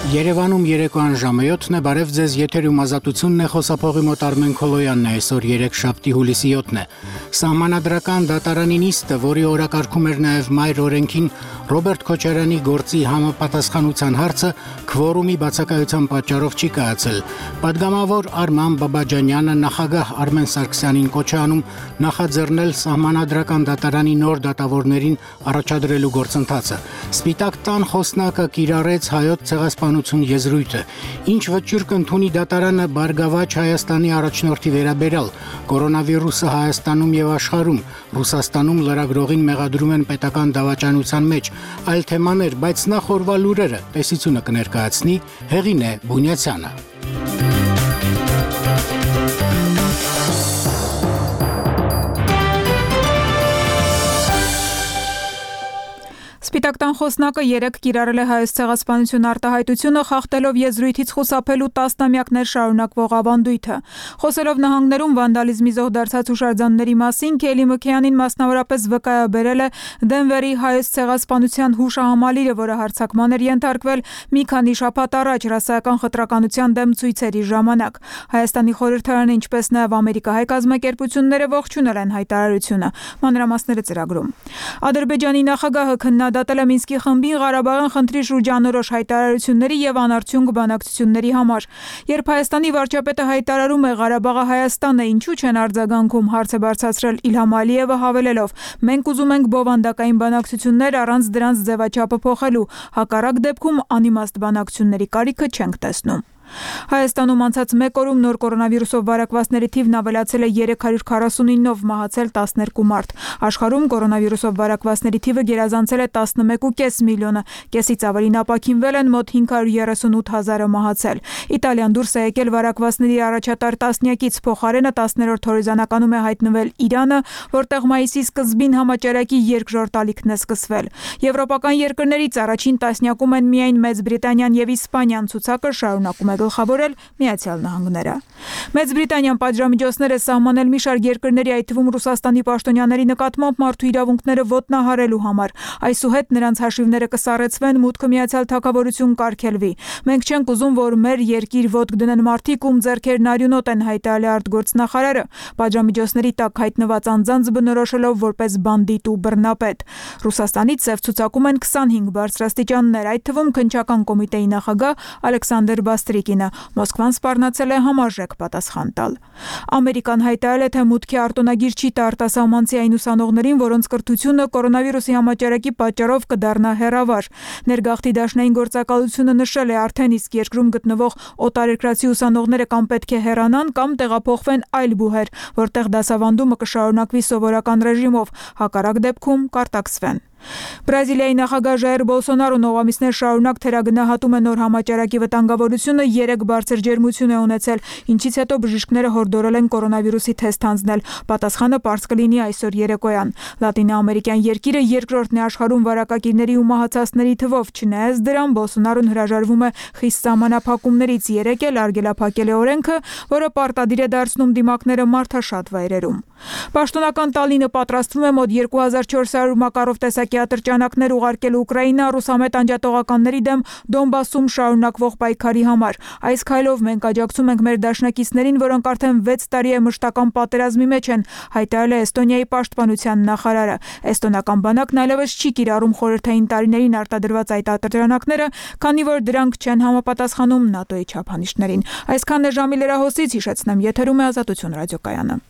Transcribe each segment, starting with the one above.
Երևանում երեկոյան ժամը 7-ն է, բարև ձեզ, եթերում ազատությունն է, խոսափողի մոտ Արմեն Քոլոյանն է, այսօր 3 շաբթի հուլիսի 7-ն է։ Սահմանադրական դատարանի նիստը, որի օրակարգում էր նաև մայր օրենքին Ռոբերտ Քոչարյանի գործի համապատասխանության հարցը քվորումի բացակայության պատճառով չի կայացել։ Պատգամավոր Արման Բաբաջանյանը նախագահ Արմեն Սարգսյանին կոչ է անում նախաձեռնել սահմանադրական դատարանի նոր դատավորներին առաջադրելու գործընթացը։ Սպիտակ տան խոսնակը կիրառեց հայոց ցեղասպանություն եզրույթը։ Ինչ վճիռ կընդունի դատարանը Բարգավաճ Հայաստանի առաջնորդի վերաբերյալ, կորոնավիրուսը Հայաստանում եւ աշխարհում, Ռուսաստանում լրագրողին մեղադրում են պետական դավաճանության մեջ, այլ թեմաներ, բայց նախ օրվա լուրերը տեսությունը կներկայացնի Հեղինե Բունյացյանը։ Սպիտակ տան խոսնակը 3 կիրառել է հայոց ցեղասպանություն արտահայտությունը, խախտելով եզրույթից խուսափելու տասնամյակներ շարունակվող ավանդույթը։ Խոսելով նահանգներում վանդալիզմի զոհ դարձած հուշարձանների մասին, Քելի Մքեյանին մասնավորապես վկայաբերել է Դենվերի հայոց ցեղասպանության հուշահամալիրը, որը հարձակման էր ենթարկվել մի քանի շաբաթ առաջ ռասայական խտրականության դեմ ցույցերի ժամանակ։ Հայաստանի խորհրդարանը, ինչպես նաև ամերիկահայ կազմակերպությունները ողջունել են հայտարարությունը։ Մանրամասները ծրագրում։ Ադրբեջանի նախագահը քննադատել է Մինսկի խմբին Ղարաբաղյան խնդրի շրջանորոշ հայտարարությունների եւ անարդյունք բանակցությունների համար։ Երբ Հայաստանի վարչապետը հայտարարում է Ղարաբաղը Հայաստանն է, ինչու չեն արձագանքում, հարց է բարձրացրել Իլհամ Ալիևը հավելելով. մենք ուզում ենք բովանդակային բանակցություններ առանց դրանց ձևաչափը փոխելու, հակառակ դեպքում անիմաստ բանակցությունների կարիքը չենք տեսնում։ Հայաստանում անցած մեկ օրում նոր կորոնավիրուսով վարակվածների թիվն ավելացել է 349-ով, մահացել 12 մարդ։ Աշխարհում կորոնավիրուսով վարակվածների թիվը գերազանցել է 11.5 միլիոնը, կեսից ավելին ապաքինվել են մոտ 538 հազարը մահացել։ Իտալիան դուրս է եկել վարակվածների առաջատար տասնյակից, փոխարենը 10-րդ հորիզոնականում է հայտնվել Իրանը, որտեղ մայիսի սկզբին համաճարակի երկրորդ ալիքն է սկսվել։ Եվրոպական երկրներից առաջին տասնյակում են միայն Մեծ Բրիտանիան եւ Իսպանիան, ցուցակը շարունակում է գլխավորել Միացյալ Նահանգները։ Մեծ Բրիտանիան պատժամիջոցներ է սահմանել մի շարք երկրների, այդ թվում Ռուսաստանի պաշտոնյաների նկատմամբ մարդու իրավունքները ոտնահարելու համար։ Այսուհետ նրանց հաշիվները կսառեցվեն, մուտքը Միացյալ Թագավորություն կարգելվի։ Մենք չենք ուզում, որ մեր երկիր ոտք դնեն մարդիկ, ում ձեռքերն արյունոտ են, հայտարարել է արտգործնախարարը, պատժամիջոցների տակ հայտնված անձանց բնորոշելով որպես բանդիտ ու բռնապետ։ Ռուսաստանից ծև ցուցակում են 25 բարձրաստիճաններ, այդ թվում քննչական կոմիտեի նախագահ Ալեքսանդր Բաստրիկ Մոսկվան սպառնացել է համարժեք պատասխան տալ։ Ամերիկան հայտարարել է, թե մուտքի արտոնագիր չի տա արտասահմանցի այն ուսանողներին, որոնց կրթությունը կորոնավիրուսի համաճարակի պատճառով կդառնա հեռավար։ Ներգաղթի դաշնային գործակալությունը նշել է, արդեն իսկ երկրում գտնվող օտարերկրացի ուսանողները կամ պետք է հեռանան, կամ տեղափոխվեն այլ բուհեր, որտեղ դասավանդումը կշարունակվի սովորական ռեժիմով, հակառակ դեպքում կարտաքսվեն։ Բրազիլիայի նախագահ Ժայր Բոլսոնարոն ամիսներ շարունակ թերագնահատում է նոր համաճարակի վտանգավորությունը, 3 բարձր ջերմություն է ունեցել, ինչից հետո բժիշկները հորդորել են կորոնավիրուսի թեստ հանձնել։ Պատասխանը պարզ կլինի այսօր երեկոյան։ Լատինաամերիկյան երկիրը երկրորդն է աշխարհում վարակակիրների ու մահացածների թվով, չնայած դրան Բոլսոնարոն հրաժարվում է խիստ սահմանափակումներից, 3 էլ արգելափակել է օրենքը, որը պարտադիր է դարձնում դիմակները մարդաշատ վայրերում։ Պաշտոնական Տալինը պատրաստվում է մոտ 2400 մակարով տեսակի ատրճանակներ ուղարկել Ուկրաինա ռուսամետ անջատողականների դեմ Դոնբասում շարունակվող պայքարի համար։ Այս քայլով մենք աջակցում ենք մեր դաշնակիցներին, որոնք արդեն 6 տարի է մշտական պատերազմի մեջ են, հայտարարել է Էստոնիայի պաշտպանության նախարարը։ Էստոնական բանակն այլևս չի կիրառում խորհրդային տարիներին արտադրված այդ ատրճանակները, քանի որ դրանք չեն համապատասխանում ՆԱՏՕ-ի չափանիշներին։ Այսքանն է ժամի լրահոսից, հիշեցնեմ, եթերում է Ազատություն ռադիոկայանը։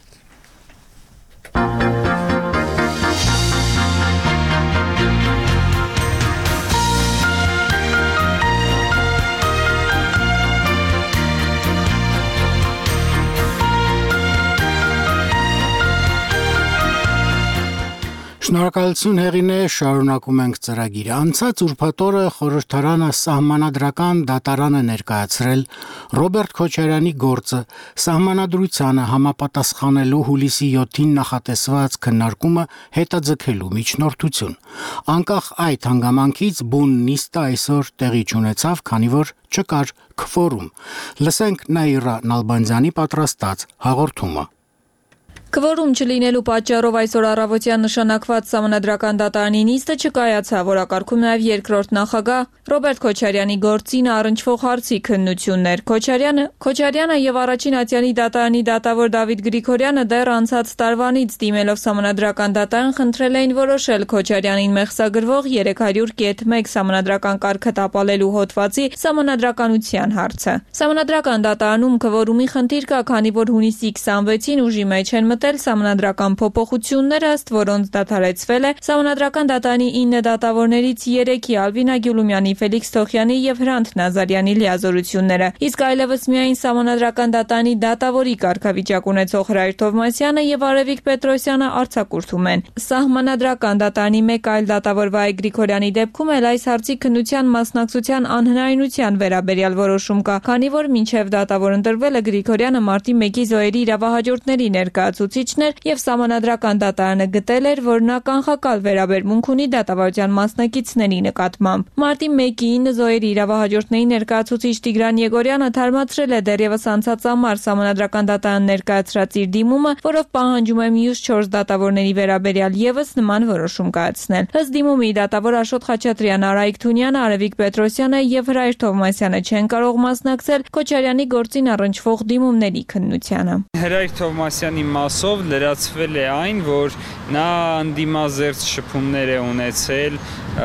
Շնորհակալություն Հեղինե, շարունակում ենք ծրագիրը։ Անցած ուրբաթ օրը խորհրդարանը սահմանադրական դատարանը ներկայացրել Ռոբերտ Քոչարյանի գործը սահմանադրությանը համապատասխանելու հուլիսի 7-ին նախատեսված քննարկումը հետաձգելու միջնորդություն։ Անկախ այդ հանգամանքից բուն նիստը այսօր տեղի չունեցավ, քանի որ չկար քվորում։ Լսենք Նաիրա Նալբանդյանի պատրաստած հաղորդումը։ Քվորում չլինելու պատճառով այսօր առավոտյան նշանակված Սահմանադրական դատարանի նիստը չկայացավ, որակարգում նաև երկրորդ նախագահ Ռոբերտ Քոչարյանի գործին առնչվող հարցի քննություններ։ Քոչարյանը եւ առաջին ատյանի դատարանի դատավոր Դավիթ Գրիգորյանը դեռ անցած տարվանից դիմելով Սահմանադրական դատարան խնդրել էին որոշել Քոչարյանին մեղսագրվող 300.1 Սահմանադրական կարգը տապալելու հոդվածի սահմանադրականության հարցը։ Սահմանադրական դատարանում քվորումի խնդիր կա, քանի որ հունիսի 26-ին ուժի մեջ են Սահմանադրական փոփոխություններ, ըստ որոնց դադարեցվել է Սահմանադրական դատարանի 9 դատավորներից 3-ի Ալվինա Գյուլումյանի, Ֆելիքս Թոխյանի եւ Հրանտ Նազարյանի լիազորությունները, իսկ այլևս միայն Սահմանադրական դատարանի դատավորի կարգավիճակ ունեցող Հրայր Թովմասյանը եւ Արևիկ Պետրոսյանը արձակուրդում են։ Սահմանադրական դատարանի մեկ այլ դատավոր Վահե Գրիգորյանի դեպքում էլ այս հարցի քննության մասնակցության անհնարինության վերաբերյալ որոշում կա, քանի որ մինչև դատավոր ընտրվելը Գրիգորյանը մարտի 1-ի զոհերի իրավահաջորդների ներկայացուցիչն էր եւ Սահմանադրական դատարանը գտել էր, որ նա կանխակալ վերաբերմունք ունի դատավարության մասնակիցների նկատմամբ։ Մարտի 1-ի 9 զոհերի իրավահաջորդների ներկայացուցիչ Տիգրան Եգորյանը թարմացրել է դեռևս անցած ամառ Սահմանադրական դատարան ներկայացրած իր դիմումը, որով պահանջում է մյուս 4 դատավորների վերաբերյալ եւս նման որոշում կայացնել։ Ըստ դիմումի դատավոր Աշոտ Խաչատրյանը, Արայիկ Թունյանը, Արևիկ Պետրոսյանը եւ Հրայր Թովմասյանը չեն կարող մասնակցել Քոչարյանի գործին առնչվող դիմումների քննությանը։ Հրայր Թովմասյանի մասով լրացվել է այն, որ նա անդիմազերծ շփումներ է ունեցել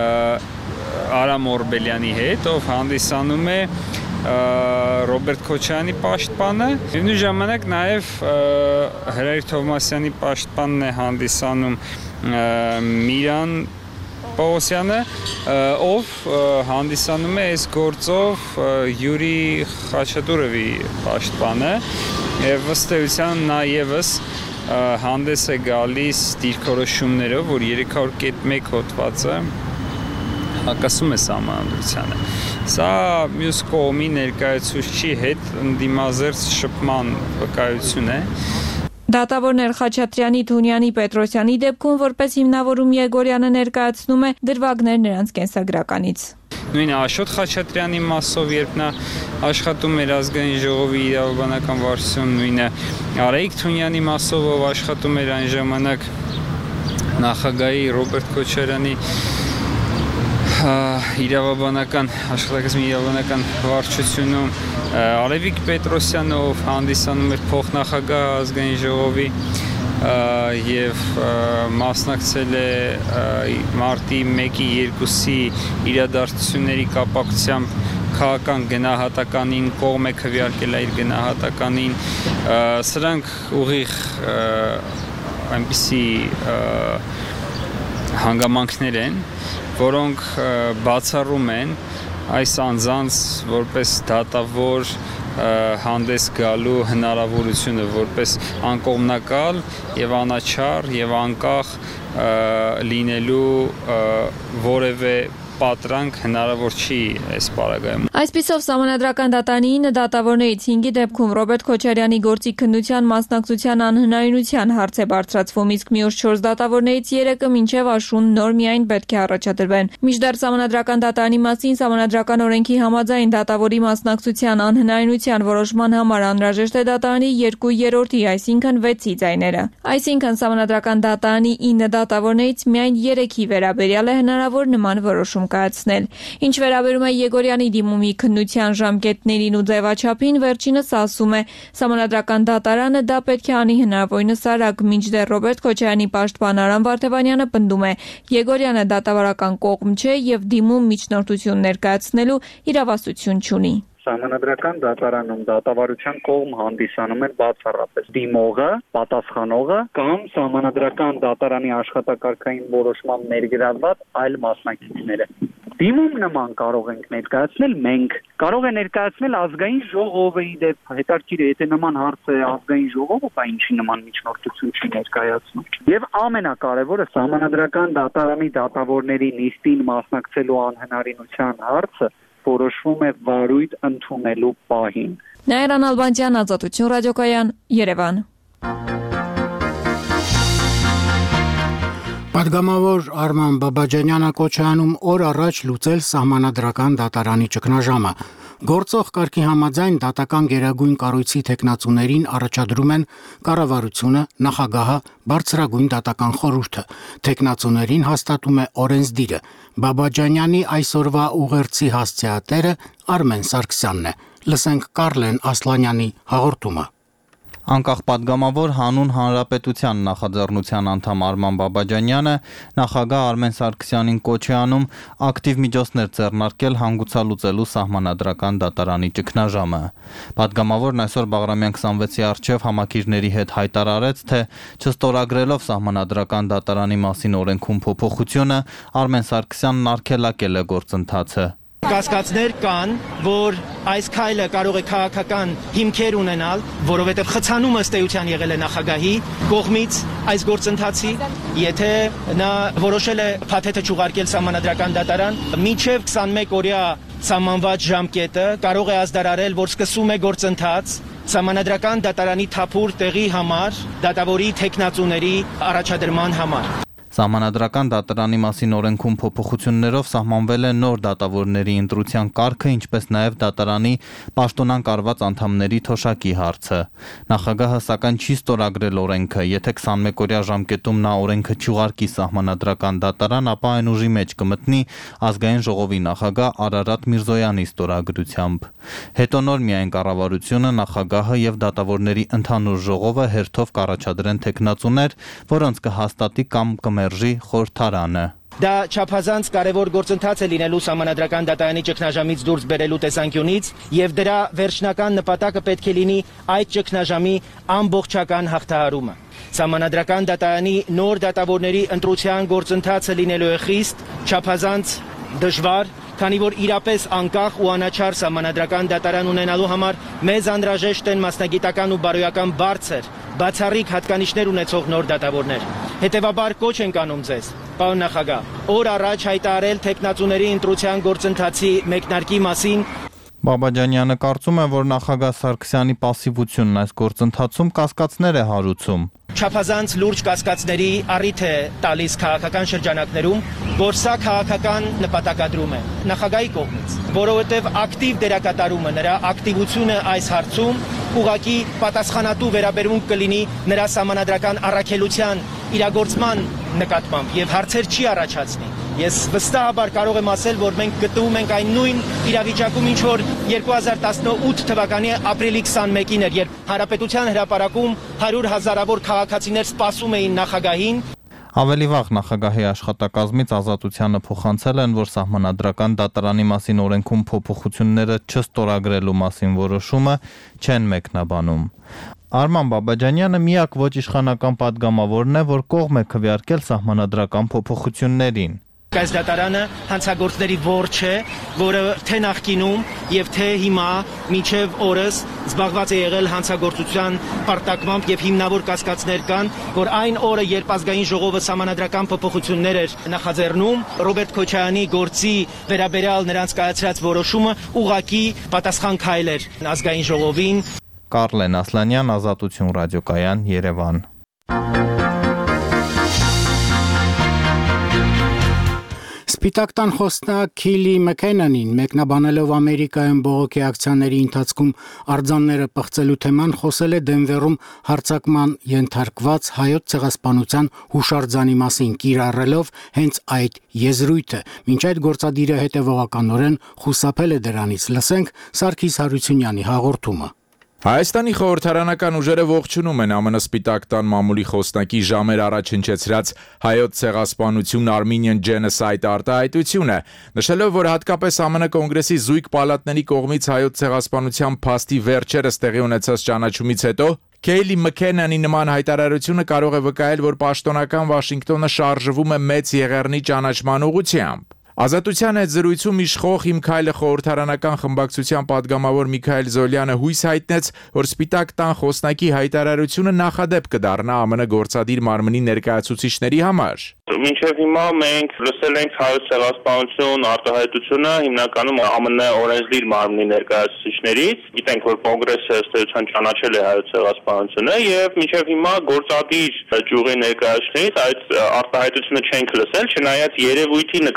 Արամ Օրբելյանի հետ, ով հանդիսանում է Ռոբերտ Քոչարյանի պաշտպանը։ Նույն ժամանակ նաև Հրայր Թովմասյանի պաշտպանն է հանդիսանում Միրան Պողոսյանը, ով հանդիսանում է այս գործով Յուրի Խաչատուրովի պաշտպանը, եւ ըստ էության նա եւս հանդես է գալիս դիրքորոշումներով, որ 300.1 հոդվածը հակասում է սահմանադրությանը։ Սա մյուս կողմի ներկայացուցչի հետ ընդդիմազերծ շփման վկայություն է։ Դատավորներ Խաչատրյանի, Թունյանի, Պետրոսյանի դեպքում որպես հիմնավորում Եգորյանը ներկայացնում է դրվագներ նրանց կենսագրականից։ Նույն Աշոտ Խաչատրյանի մասով, երբ նա աշխատում էր ազգային ժողովի իրավաբանական վարչություն, նույնը Արայիկ Թունյանի մասով, ով աշխատում էր այն ժամանակ նախագահի Ռոբերտ Քոչարյանի աշխատակազմի իրավաբանական վարչությունում, Արևիկ Պետրոսյանը, ով հանդիսանում էր փոխնախագահ ազգային ժողովի եւ մասնակցել է մարտի 1-ի 2-ի իրադարձությունների կապակցությամբ քաղաքական գնահատականին, կողմ է քվեարկել իր գնահատականին, սրանք ուղիղ այնպիսի հանգամանքներ են, որոնք բացառում են այս անձանց որպես դատավոր հանդես գալու հնարավորությունը, որպես անկողմնակալ եւ անաչառ եւ անկախ լինելու որևէ պատրանք հնարավոր չի այս պարագայում։ Այսպիսով Սահմանադրական դատարանի 9 դատավորներից 5-ի դեպքում Ռոբերտ Քոչարյանի գործի քննության մասնակցության անհնարինության հարց է բարձրացվում, իսկ մյուս 4 դատավորներից 3-ը մինչև աշուն նոր միայն պետք է առաջադրվեն։ Մինչդեռ Սահմանադրական դատարանի մասին Սահմանադրական օրենքի համաձայն դատավորի մասնակցության անհնարինության որոշման համար անհրաժեշտ է դատարանի 2/3, այսինքն 6-ի ձայները։ Այսինքն Սահմանադրական դատարանի 9 դատավորներից միայն 3-ի վերաբերյալ է հնարավոր նման որոշում կայացնել։ Ինչ վերաբերում է Եգորյանի դիմումի քննության ժամկետներին ու ձևաչափին, վերջինս ասում է, Սահմանադրական դատարանը դա պետք է անի հնարավորինս արագ, մինչդեռ Ռոբերտ Քոչարյանի պաշտպան Արամ Վարդևանյանը պնդում է, Եգորյանը դատավարական կողմ չէ եւ դիմում միջնորդություն ներկայացնելու իրավասություն չունի։ Սահմանադրական դատարանում դատավարության կողմ հանդիսանում են բացառապես դիմողը, պատասխանողը կամ Սահմանադրական դատարանի աշխատակարգային որոշմամբ ներգրավված այլ մասնակիցները։ Դիմում նման կարող ենք ներկայացնել մենք, կարող է ներկայացնել ազգային ժողովը, իդեպ հետաքրքիր է, եթե նման հարց է ազգային ժողովը, բա ինչի նման միջնորդություն չի ներկայացնում։ Եվ ամենակարևորը Սահմանադրական դատարանի դատավորների նիստին մասնակցելու անհնարինության հարցը որոշվում է վարույթ ընդունելու պահին։ Նաիրան Ալբանդյան, Ազատություն ռադիոկայան, Երևան։ Պատգամավոր Արման Բաբաջանյանը կոչ է անում օր առաջ լուծել Սահմանադրական դատարանի ճգնաժամը։ Գործող կարգի համաձայն դատական գերագույն կառույցի տեխնացուներին առաջադրում են կառավարությունը, նախագահը, բարձրագույն դատական խորհուրդը։ Տեխնացուներին հաստատում է օրենսդիրը։ Բաբաջանյանի այսօրվա ուղերձի հասցեատերը Արմեն Սարգսյանն է։ Լսենք Կարլեն Ասլանյանի հաղորդումը։ Անկախ պատգամավոր հանուն Հանրապետության նախաձեռնության անդամ Արման Բաբաջանյանը նախագահ Արմեն Սարգսյանին կոչ է անում ակտիվ միջոցներ ձեռնարկել հանգուցալուծելու սահմանադրական դատարանի ճգնաժամը։ Պատգամավորն այսօր Բաղրամյան 26-ի առջև համակիրների հետ հայտարարեց, թե չստորագրելով սահմանադրական դատարանի մասին օրենքում փոփոխությունը, Արմեն Սարգսյանն արգելակել է գործընթացը։ Կասկածներ կան, որ այս քայլը կարող է քաղաքական հիմքեր ունենալ, որովհետև խցանումը ըստ էության եղել է նախագահի կողմից այս գործընթացի, եթե նա որոշել է փաթեթը չուղարկել սահմանադրական դատարան, մինչև 21 օրյա սահմանված ժամկետը կարող է ազդարարել, որ սկսում է գործընթաց սահմանադրական դատարանի թափուր տեղի համար, դատավորի տեխնացուների առաջադրման համար։ Սահմանադրական դատարանի մասին օրենքում փոփոխություններով սահմանվել է նոր դատավորների ընտրության կարգը, ինչպես նաև դատարանի պաշտոնանկ արված անդամների թոշակի հարցը։ Նախագահը սակայն չի ստորագրել օրենքը, եթե 21 օրյա ժամկետում նա օրենքը չուղարկի սահմանադրական դատարան, ապա այն ուժի մեջ կմտնի ազգային ժողովի նախագահ Արարատ Միրզոյանի ստորագրությամբ։ Հետո նոր միայն կառավարությունը, նախագահը եւ դատավորների ընդհանուր ժողովը հերթով կառաջադրեն տեխնացուներ, որոնց կհաստատի կամ կմերժի խորհրդարանը։ Դա չափազանց կարևոր գործընթաց է լինելու սահմանադրական դատարանի ճգնաժամից դուրս բերելու տեսանկյունից, եւ դրա վերջնական նպատակը պետք է լինի այդ ճգնաժամի ամբողջական հաղթահարումը։ Սահմանադրական դատարանի նոր դատավորների ընտրության գործընթացը լինելու է խիստ, չափազանց դժվար, քանի որ իրապես անկախ ու անաչառ սահմանադրական դատարան ունենալու համար մեզ անհրաժեշտ են մասնագիտական ու բարոյական բարձր, բացառիկ հատկանիշներ ունեցող նոր դատավորներ։ Հետևաբար կոչ ենք անում ձեզ, պարոն նախագահ, օր առաջ հայտարարել տեխնացուների ընտրության գործընթացի մեկնարկի մասին։ Բաբաջանյանը կարծում է, որ նախագահ Սարգսյանի պասիվությունն այս գործընթացում կասկածներ է հարուցում։ Չափազանց լուրջ կասկածների առիթ է տալիս քաղաքական շրջանակներում, որ սա քաղաքական նպատակադրում է նախագահի կողմից, որովհետև ակտիվ դերակատարումը, նրա ակտիվությունը այս հարցում ուղղակի պատասխանատու վերաբերմունք կլինի նրա սահմանադրական առաքելության իրագործման նկատմամբ եւ հարցեր չի առաջացնի։ Ես վստահաբար կարող եմ ասել, որ մենք գտնվում ենք այն նույն իրավիճակում, ինչ որ 2018 թվականի ապրիլի 21-ին էր, երբ Հանրապետության հրապարակում 100,000-ավոր քաղաքացիներ սպասում էին նախագահին։ Ավելի վաղ նախագահի աշխատակազմից Ազատությանը փոխանցել են, որ սահմանադրական դատարանի մասին օրենքում փոփոխությունները չստորագրելու մասին որոշումը չեն մեկնաբանում։ Արման Բաբաջանյանը միակ ոչ իշխանական պատգամավորն է, որ կողմ է քվեարկել սահմանադրական փոփոխություններին։ Այս դատարանը հանցագործների որջը է, որը թե նախկինում եւ թե հիմա մինչեւ օրս զբաղված է եղել հանցագործության պարտակմամբ եւ հիմնավոր կասկածներ կան, որ այն օրը, երբ ազգային ժողովը սահմանադրական փոփոխություններ էր նախաձեռնում, Ռոբերտ Քոչարյանի գործի վերաբերյալ նրանց կայացրած որոշումը ուղղակի պատասխան քայլ էր ազգային ժողովին։ Կարլեն Ասլանյան, Ազատություն ռադիոկայան, Երևան։ Սպիտակ տան խոսնակ Քիլի Մքենանին մեկնաբանելով Ամերիկայում բողոքի ակցիաների ընթացքում արձանները պղծելու թեման խոսել է Դենվերում հարձակման ենթարկված հայոց ցեղասպանության հուշարձանի մասին, կիրառելով հենց այդ եզրույթը։ Մինչ այդ գործադիրը հետևողականորեն խուսափել է դրանից։ Լսենք Սարգիս Հարությունյանի հաղորդումը։ Հայաստանի խորհրդարանական ուժերը ողջունում են ԱՄՆ Սպիտակ տան մամուլի խոսնակի ժամեր առաջ հնչեցրած հայոց ցեղասպանություն Armenian Genocide արտահայտությունը, նշելով, որ հատկապես ԱՄՆ կոնգրեսի զույգ պալատների կողմից հայոց ցեղասպանության փաստի վերջերս տեղի ունեցած ճանաչումից հետո Քեյլի Մքենանի նման հայտարարությունը կարող է վկայել, որ պաշտոնական Վաշինգտոնը շարժվում է մեծ եղեռնի ճանաչման ուղղությամբ։ Ազատության հետ զրույցում իշխող Իմ քայլը խորհրդարանական խմբակցության падգամավոր Միքայել Զոլյանը հույս հայտնեց, որ Սպիտակ տան խոսնակի հայտարարությունը նախադեպ կդառնա ԱՄՆ գործադիր մարմնի ներկայացուցիչների համար։ Մինչև հիմա մենք լսել ենք հայոց ցեղասպանություն արտահայտությունը հիմնականում ԱՄՆ օրենսդիր մարմնի ներկայացուցիչներից։ Գիտենք, որ կոնգրեսը ըստ էության ճանաչել է հայոց ցեղասպանությունը եւ մինչև հիմա գործադիր ճյուղի ներկայացուցիչներից այդ արտահայտությունը չենք լսել, չնայած երևույթի նկարագրությունը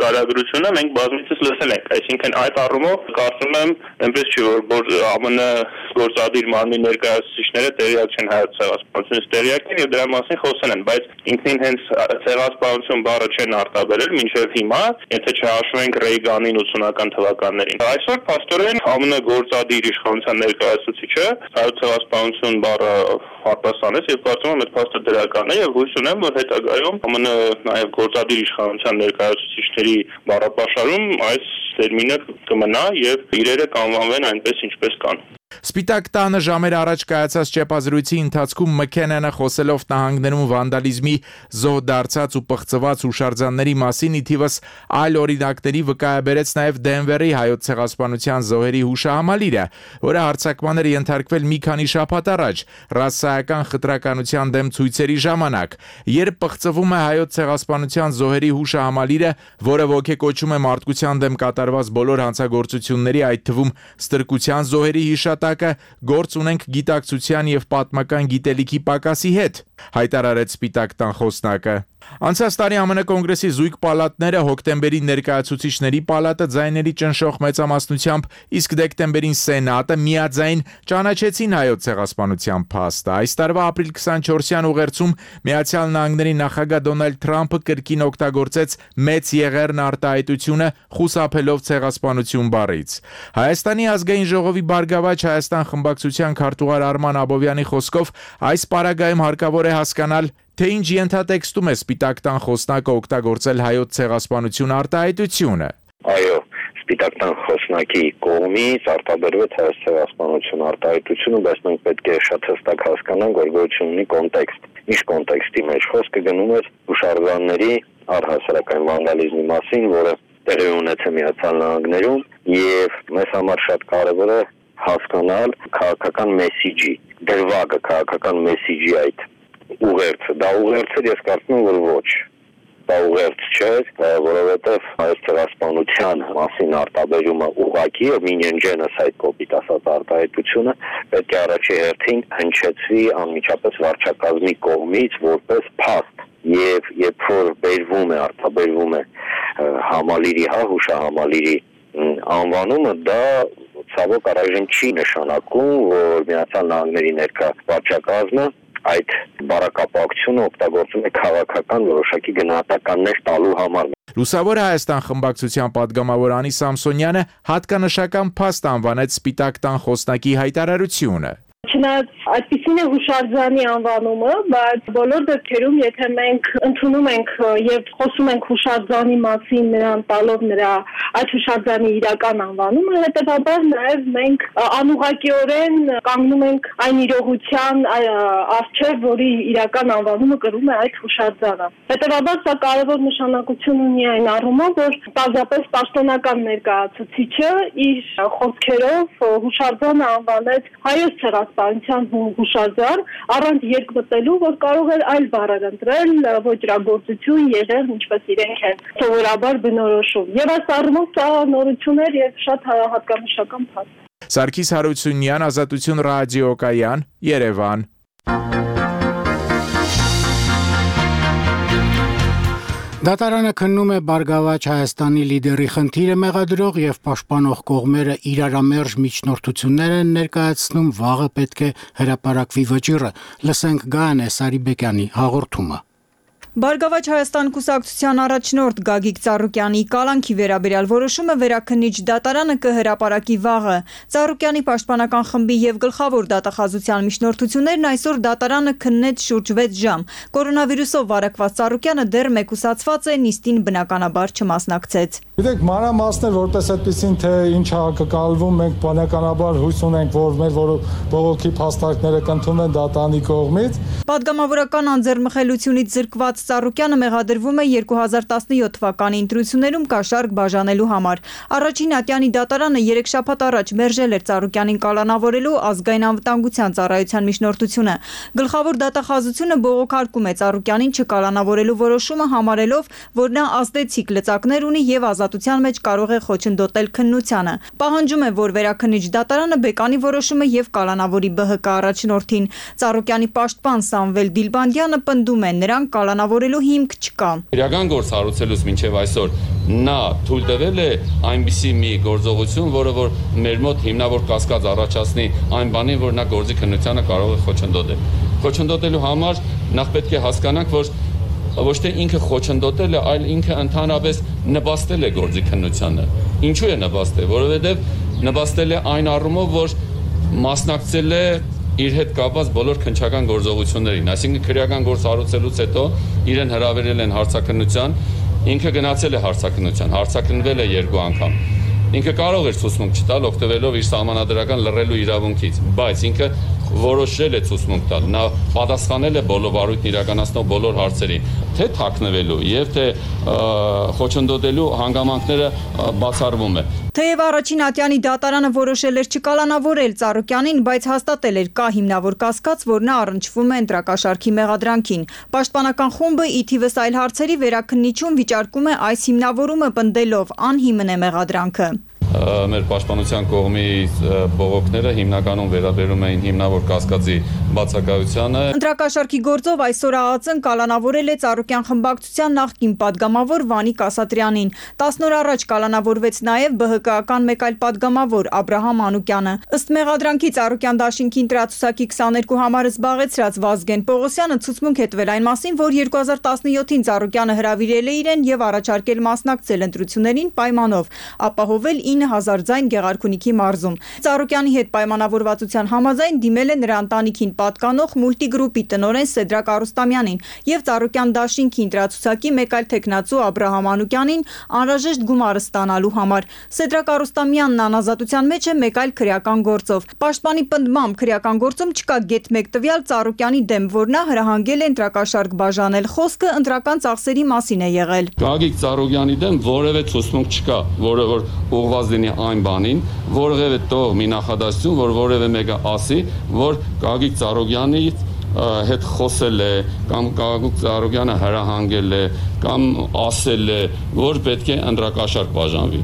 արտահայտությունը մենք բազմիցս լսել ենք, այսինքն այդ առումով կարծում եմ այնպես չի որ ԱՄՆ գործադիր մարմնի ներկայացուցիչները տեղյակ չեն հայոց ցեղասպանությունից տեղյակ են եւ դրա մասին խոսել են, բայց ինքնին հենց ցեղասպանություն բառը չեն արտաբերել մինչեւ հիմա, եթե չհաշվենք Ռեյգանին 80-ական թվականներին։ Այսօր փաստորեն ԱՄՆ գործադիր իշխանության ներկայացուցիչը հայոց ցեղասպանություն բառը արտասանեց եւ կարծում եմ այդ փաստը դրական է եւ հույս ունեմ որ հետագայում ԱՄՆ նաեւ գործադիր իշխանության ներկայացուցիչների բառապաշարում այս տերմինը կմնա եւ իրերը կանվանվեն այնպես ինչպես կան։ Սպիտակ տանը ժամեր առաջ կայացած ճեպազրույցի ընթացքում Մքենենը խոսելով նահանգներում վանդալիզմի զոհ դարձած ու պղծված հուշարձանների մասին ի թիվս այլ օրինակների վկայաբերեց նաև Դենվերի հայոց ցեղասպանության զոհերի հուշահամալիրը, որը հարձակման էր ենթարկվել մի քանի շաբաթ առաջ ռասայական խտրականության դեմ ցույցերի ժամանակ, երբ պղծվում է հայոց ցեղասպանության զոհերի հուշահամալիրը, որը ոգեկոչում է մարդկության դեմ կատարված բոլոր հանցագործությունների, այդ թվում ստրկության զոհերի հիշատակը, գործ ունենք գիտակցության եւ պատմական գիտելիքի պակասի հետ, հայտարարեց Սպիտակ տան խոսնակը։ Անցած տարի ԱՄՆ կոնգրեսի զույգ պալատները հոկտեմբերի ներկայացուցիչների պալատը ձայների ճնշող մեծամասնությամբ, իսկ դեկտեմբերին սենատը միաձայն ճանաչեցին հայոց ցեղասպանության փաստը։ Այս տարվա ապրիլ 24-յան ուղերձում Միացյալ Նահանգների նախագահ Դոնալդ Թրամփը կրկին օգտագործեց մեծ եղերն արտահայտությունը խուսափելով ցեղասպանություն բառից։ Հայաստանի ազգային ժողովի Բարգավաճ Հայաստան խմբակցության քարտուղար Արման Աբովյանի խոսքով այս պարագայում հարկավոր է հասկանալ, թե ինչ ենթատեքստում է Սպիտակ տան խոսնակը օգտագործել հայոց ցեղասպանություն արտահայտությունը։ Այո, Սպիտակ տան խոսնակի կողմից արտաբերվեց հայոց ցեղասպանություն արտահայտությունը, բայց մենք պետք է շատ հստակ հասկանանք, որ գոյություն ունի կոնտեքստ։ Ինչ կոնտեքստի մեջ խոսքը գնում էր հուշարձանների առհասարակային վանդալիզմի մասին, որը տեղի ունեցել Միացյալ Նահանգներում, եւ մեզ համար շատ կարեւոր է հասկանալ քաղաքական մեսիջի, դրվագը քաղաքական մեսիջի այդ ուղերձը, դա ուղերձը ես կարծում եմ, որ ոչ, դա ուղերձ չէր, որովհետև հայոց ցեղասպանության մասին արտաբերումը ուղղակի մինեն genocide կոպիտ ասած արտահայտությունը պետք է առաջի հերթին հնչեցվի անմիջապես վարչակազմի կողմից որպես փաստ, եւ երբ որ արտաբերվում է համալիրի, հուշահամալիրի անվանումը, դա ցավոք առայժմ չի նշանակում, որ Միացյալ Նահանգների ներկա վարչակազմը այդ բարակապակցությունը օգտագործում է քաղաքական որոշակի գնահատականներ տալու համար։ Լուսավոր Հայաստան խմբակցության падգամավոր Անի Սամսոնյանը հատկանշական փաստ անվանեց Սպիտակ տան խոսնակի հայտարարությունը։ Չնայած այդպիսին է հուշարձանի անվանումը, բայց բոլոր դեպքերում, եթե մենք ընդունում ենք եւ խոսում ենք հուշարձանի մասին, նրան տալով նրա այդ հուշարձանի իրական անվանումը, հետեւաբար նաեւ մենք անուղղակիորեն կանգնում ենք այն իրողության առջև, որի իրական անվանումը կրում է այդ հուշարձանը։ Հետեւաբար սա կարևոր նշանակություն ունի այն առումով, որ պարզապես պաշտոնական ներկայացուցիչը իր խոսքերով հուշարձանը անվանեց հայոց ցեղասպանության հուշարձան, առանց երկմտելու, որ կարող էր այլ բառեր ընտրել, ոճրագործություն, եղերն, ինչպես իրենք են սովորաբար բնորոշում։ Եվ այս առումով սա նորություն էր եւ շատ հատկանշական փաստ։ Սարգիս Հարությունյան, Ազատություն ռադիոկայան, Երևան։ Դատարանը քննում է Բարգավաճ Հայաստանի լիդերի խնդիրը մեղադրող եւ պաշտպանող կողմերը իրարամերժ միջնորդություններ են ներկայացնում, վաղը պետք է հրապարակվի վճիռը։ Լսենք Գայանե Սարիբեկյանի հաղորդումը։ Բարգավաճ Հայաստան կուսակցության առաջնորդ Գագիկ Ծառուկյանի կալանքի վերաբերյալ որոշումը վերաքննիչ դատարանը կհրապարակի վաղը։ Ծառուկյանի պաշտպանական խմբի եւ գլխավոր դատախազության միջնորդություններն այսօր դատարանը քննեց շուրջ 6 ժամ։ Կորոնավիրուսով վարակված Ծառուկյանը դեռ մեկուսացված է, նիստին բնականաբար չմասնակցեց։ Գիտեք, մանրամասներ որպես այդպեսին թե ինչ հակակալվում, մենք բնականաբար հույս ունենք, որ մեր բողոքի փաստարկները կընդունվեն դատարանի կողմից։ Պատգամավորական անձեռմխելությունից զրկված Ծառուկյանը մեղադրվում է 2017 թվականի ընտրություններում կաշառք բաժանելու համար։ Առաջին ատյանի դատարանը 3 շաբաթ առաջ մերժել էր Ծառուկյանին կալանավորելու ազգային անվտանգության ծառայության միջնորդությունը։ Գլխավոր դատախազությունը բողոքարկում է Ծառուկյանին չկալանավորելու որոշումը, համարելով, որ նա ազդեցիկ լծակներ ունի եւ ազատության մեջ կարող է խոչընդոտել քննությանը։ Պահանջում է, որ վերաքննիչ դատարանը բեկանի որոշումը եւ կալանավորի ԲՀԿ առաջնորդին։ Ծառուկյանի պաշտպան Սամվել Դիլբանդյանը պնդում է, նրանք կալանավոր կալանավորելու հիմք չկա։ Իրական գործ հարուցելուց մինչև այսօր նա թույլ տվել է այնպիսի մի գործողություն, որը որ մեր մոտ հիմնավոր կասկած առաջացնի այն բանին, որ նա գործի քննությանը կարող է խոչընդոտել։ Խոչընդոտելու համար նախ պետք է հասկանանք, որ ոչ թե ինքը խոչընդոտել է, այլ ինքը ընդհանրապես նպաստել է գործի քննությանը։ Ինչու է նպաստել, որովհետև նպաստել է այն առումով, որ մասնակցել է իր հետ կապված բոլոր քննչական գործողություններին, այսինքն քրեական գործ հարուցելուց հետո իրեն հրավիրել են հարցաքննության, ինքը գնացել է հարցաքննության, հարցաքննվել է 2 անգամ։ Ինքը կարող էր ցուցմունք չտալ, օգտվելով իր սահմանադրական լռելու իրավունքից, բայց ինքը որոշել է ցուցմունք տալ, նա պատասխանել է բոլոր վարույթն իրականացնող բոլոր հարցերին, թե թաքնվելու եւ թե խոչընդոտելու հանգամանքները բացառվում է։ Թեև առաջին ատյանի դատարանը որոշել էր չկալանավորել Ծառուկյանին, բայց հաստատել էր կա հիմնավոր կասկած, որ նա առնչվում է ընտրակաշառքի մեղադրանքին։ Պաշտպանական խումբը ի թիվս այլ հարցերի վերաքննիչում վիճարկում է այս հիմնավորումը պնդելով անհիմն է մեղադրանքը։ Մեր պաշտպանության կողմից բողոքները հիմնականում վերաբերում էին հիմնավոր կասկածի բացակայությանը։ Ընտրակաշառքի գործով այսօր ԱԱԾ-ն կալանավորել է Ծառուկյան խմբակցության նախկին падգամավոր Վանիկ Ասատրյանին։ 10 օր առաջ կալանավորվեց նաև ԲՀԿ-ական մեկ այլ падգամավոր Աբրահամ Անուկյանը։ Ըստ մեղադրանքի Ծառուկյան դաշինքի ընտրացուցակի 22 համարը զբաղեցրած Վազգեն Պողոսյանը ցուցմունք է տվել այն մասին, որ 2017-ին Ծառուկյանը հրավիրել է իրեն եւ առաջարկել մասնակցել ընտրություններին պայմանով ապահովել 9000 ձայն Գեղարքունիքի մարզում։ Ծառուկյանի հետ պայմանավորվածության համաձայն դիմել է նրա ընտանիքին պատկանող մուլտիգրուպի տնօրեն Սեդրակ Արուստամյանին եւ Ծառուկյան դաշինքի ընտրացուցակի մեկ այլ տեխնացու Աբրահամ Անուկյանին անհրաժեշտ գումարը ստանալու համար։ Սեդրակ Արուստամյանն անազատության մեջ է մեկ այլ քրեական գործով։ Պաշտպանի պնդմամբ քրեական գործում չկա գեթ մեկ տվյալ Ծառուկյանի դեմ, որ նա հրահանգել է ընտրակաշառք բաժանել։ Խոսքը ընտրական ծախսերի մասին է եղել։ Գագիկ Ծառուկյանի դեմ որևէ ցուցմունք չկա, որը որ ուղղված լինի այն բանին, որևէ տող մի նախադասություն, որ որևէ մեկը ասի, որ Գագիկ Ծառուկյանի հետ խոսել է կամ Գագիկ Ծառուկյանը հրահանգել է կամ ասել է, որ պետք է ընտրակաշառք բաժանվի։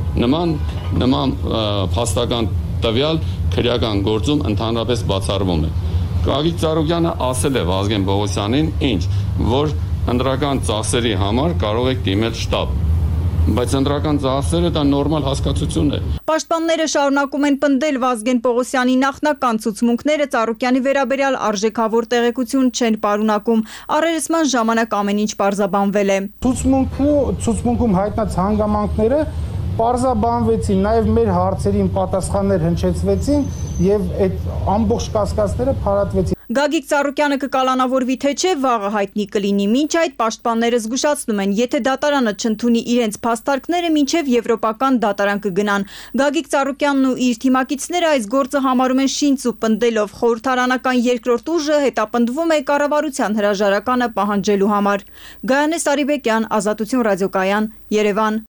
Նման փաստական տվյալ քրեական գործում ընդհանրապես բացառվում է։ Գագիկ Ծառուկյանը ասել է Վազգեն Պողոսյանին, ինչ, որ ընտրական ծախսերի համար կարող եք դիմել շտաբ։ Բայց ընտրական ծախսերը դա նորմալ հասկացություն է։ Պաշտպանները շարունակում են պնդել Վազգեն Պողոսյանի նախնական ցուցմունքները Ծառուկյանի վերաբերյալ արժեքավոր տեղեկություն չեն պարունակում։ Առերեսման ժամանակ ամեն ինչ պարզաբանվել է։ Ցուցմունքում հայտնած հանգամանքները պարզաբանվեցին, նաև մեր հարցերին պատասխաններ հնչեցվեցին եւ այդ ամբողջ կասկածները փարատվեցին։ Գագիկ Ծառուկյանը կկալանավորվի թե չէ վաղը հայտնի կլինի։ Մինչ այդ պաշտպանները զգուշացնում են, եթե դատարանը չընդունի իրենց փաստարկները, մինչև եվրոպական դատարան կգնան։ Գագիկ Ծառուկյանն ու իր թիմակիցները այս գործը համարում են շինծ ու պնդելով խորհրդարանական երկրորդ ուժը հետապնդվում է կառավարության հրաժարականը պահանջելու համար։ Գայանե Սարիբեկյան, Ազատություն ռադիոկայան, Երևան։